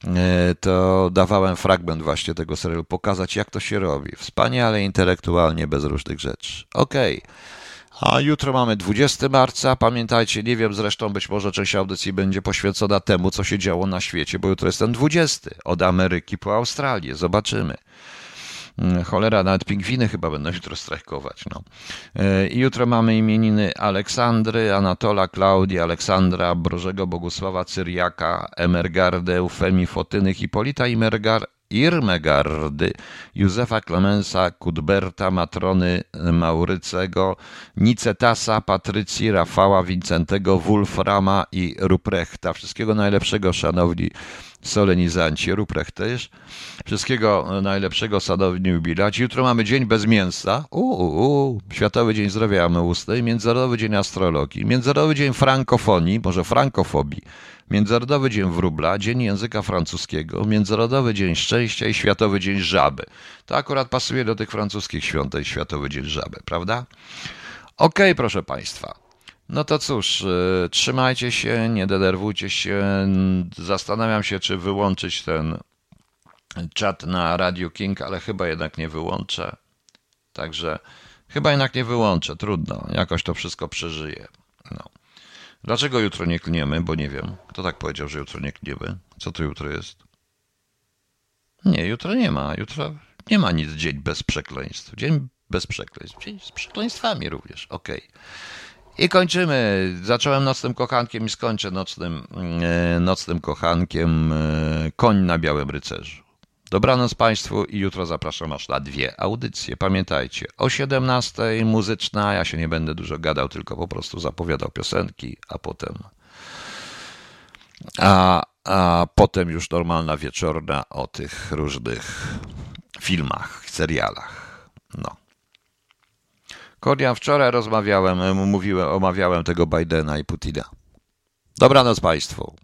to dawałem fragment właśnie tego serialu, pokazać jak to się robi. Wspaniale, intelektualnie, bez różnych rzeczy. Okej. Okay. A jutro mamy dwudziestego marca, pamiętajcie, nie wiem, zresztą być może część audycji będzie poświęcona temu, co się działo na świecie, bo jutro jest ten dwudziesty, od Ameryki po Australię, zobaczymy. Cholera, nawet pingwiny chyba będą jutro strajkować. No. I jutro mamy imieniny Aleksandry, Anatola, Klaudii, Aleksandra, Brożego, Bogusława, Cyriaka, Emergardy, Eufemii, Fotyny, Hipolita, Imergar, Irmegardy, Józefa Klemensa, Kudberta, Matrony Maurycego, Nicetasa, Patrycji, Rafała, Wincentego, Wulframa i Ruprechta. Wszystkiego najlepszego, szanowni solenizanci, Ruprecht też. Wszystkiego najlepszego Sadowi Dniu Jubilaci. Jutro mamy dzień bez mięsa. Uuu, Światowy Dzień Zdrowia Jamy Ustnej, Międzynarodowy Dzień Astrologii, Międzynarodowy Dzień Frankofonii, może frankofobii, Międzynarodowy Dzień Wróbla, Dzień Języka Francuskiego, Międzynarodowy Dzień Szczęścia i Światowy Dzień Żaby. To akurat pasuje do tych francuskich świąt, Światowy Dzień Żaby, prawda? Okej, proszę Państwa. No to cóż, y, trzymajcie się, nie denerwujcie się. Zastanawiam się, czy wyłączyć ten czat na Radio King, ale chyba jednak nie wyłączę. Także chyba jednak nie wyłączę, trudno, jakoś to wszystko przeżyję. No. Dlaczego jutro nie klniemy? Bo nie wiem. Kto tak powiedział, że jutro nie klniemy? Co to jutro jest? Nie, jutro nie ma. Jutro nie ma nic dzień bez przekleństw. Dzień bez przekleństw. Dzień z przekleństwami również. Okej. Okay. I kończymy. Zacząłem nocnym kochankiem i skończę nocnym, e, nocnym kochankiem. E, Koń na Białym Rycerzu. Dobranoc Państwu i jutro zapraszam aż na dwie audycje. Pamiętajcie, o siedemnastej muzyczna, ja się nie będę dużo gadał, tylko po prostu zapowiadał piosenki, a potem a, a potem już normalna wieczorna o tych różnych filmach, serialach. No. Kordian, wczoraj rozmawiałem, mówiłem, omawiałem tego Bidena i Putina. Dobranoc Państwu.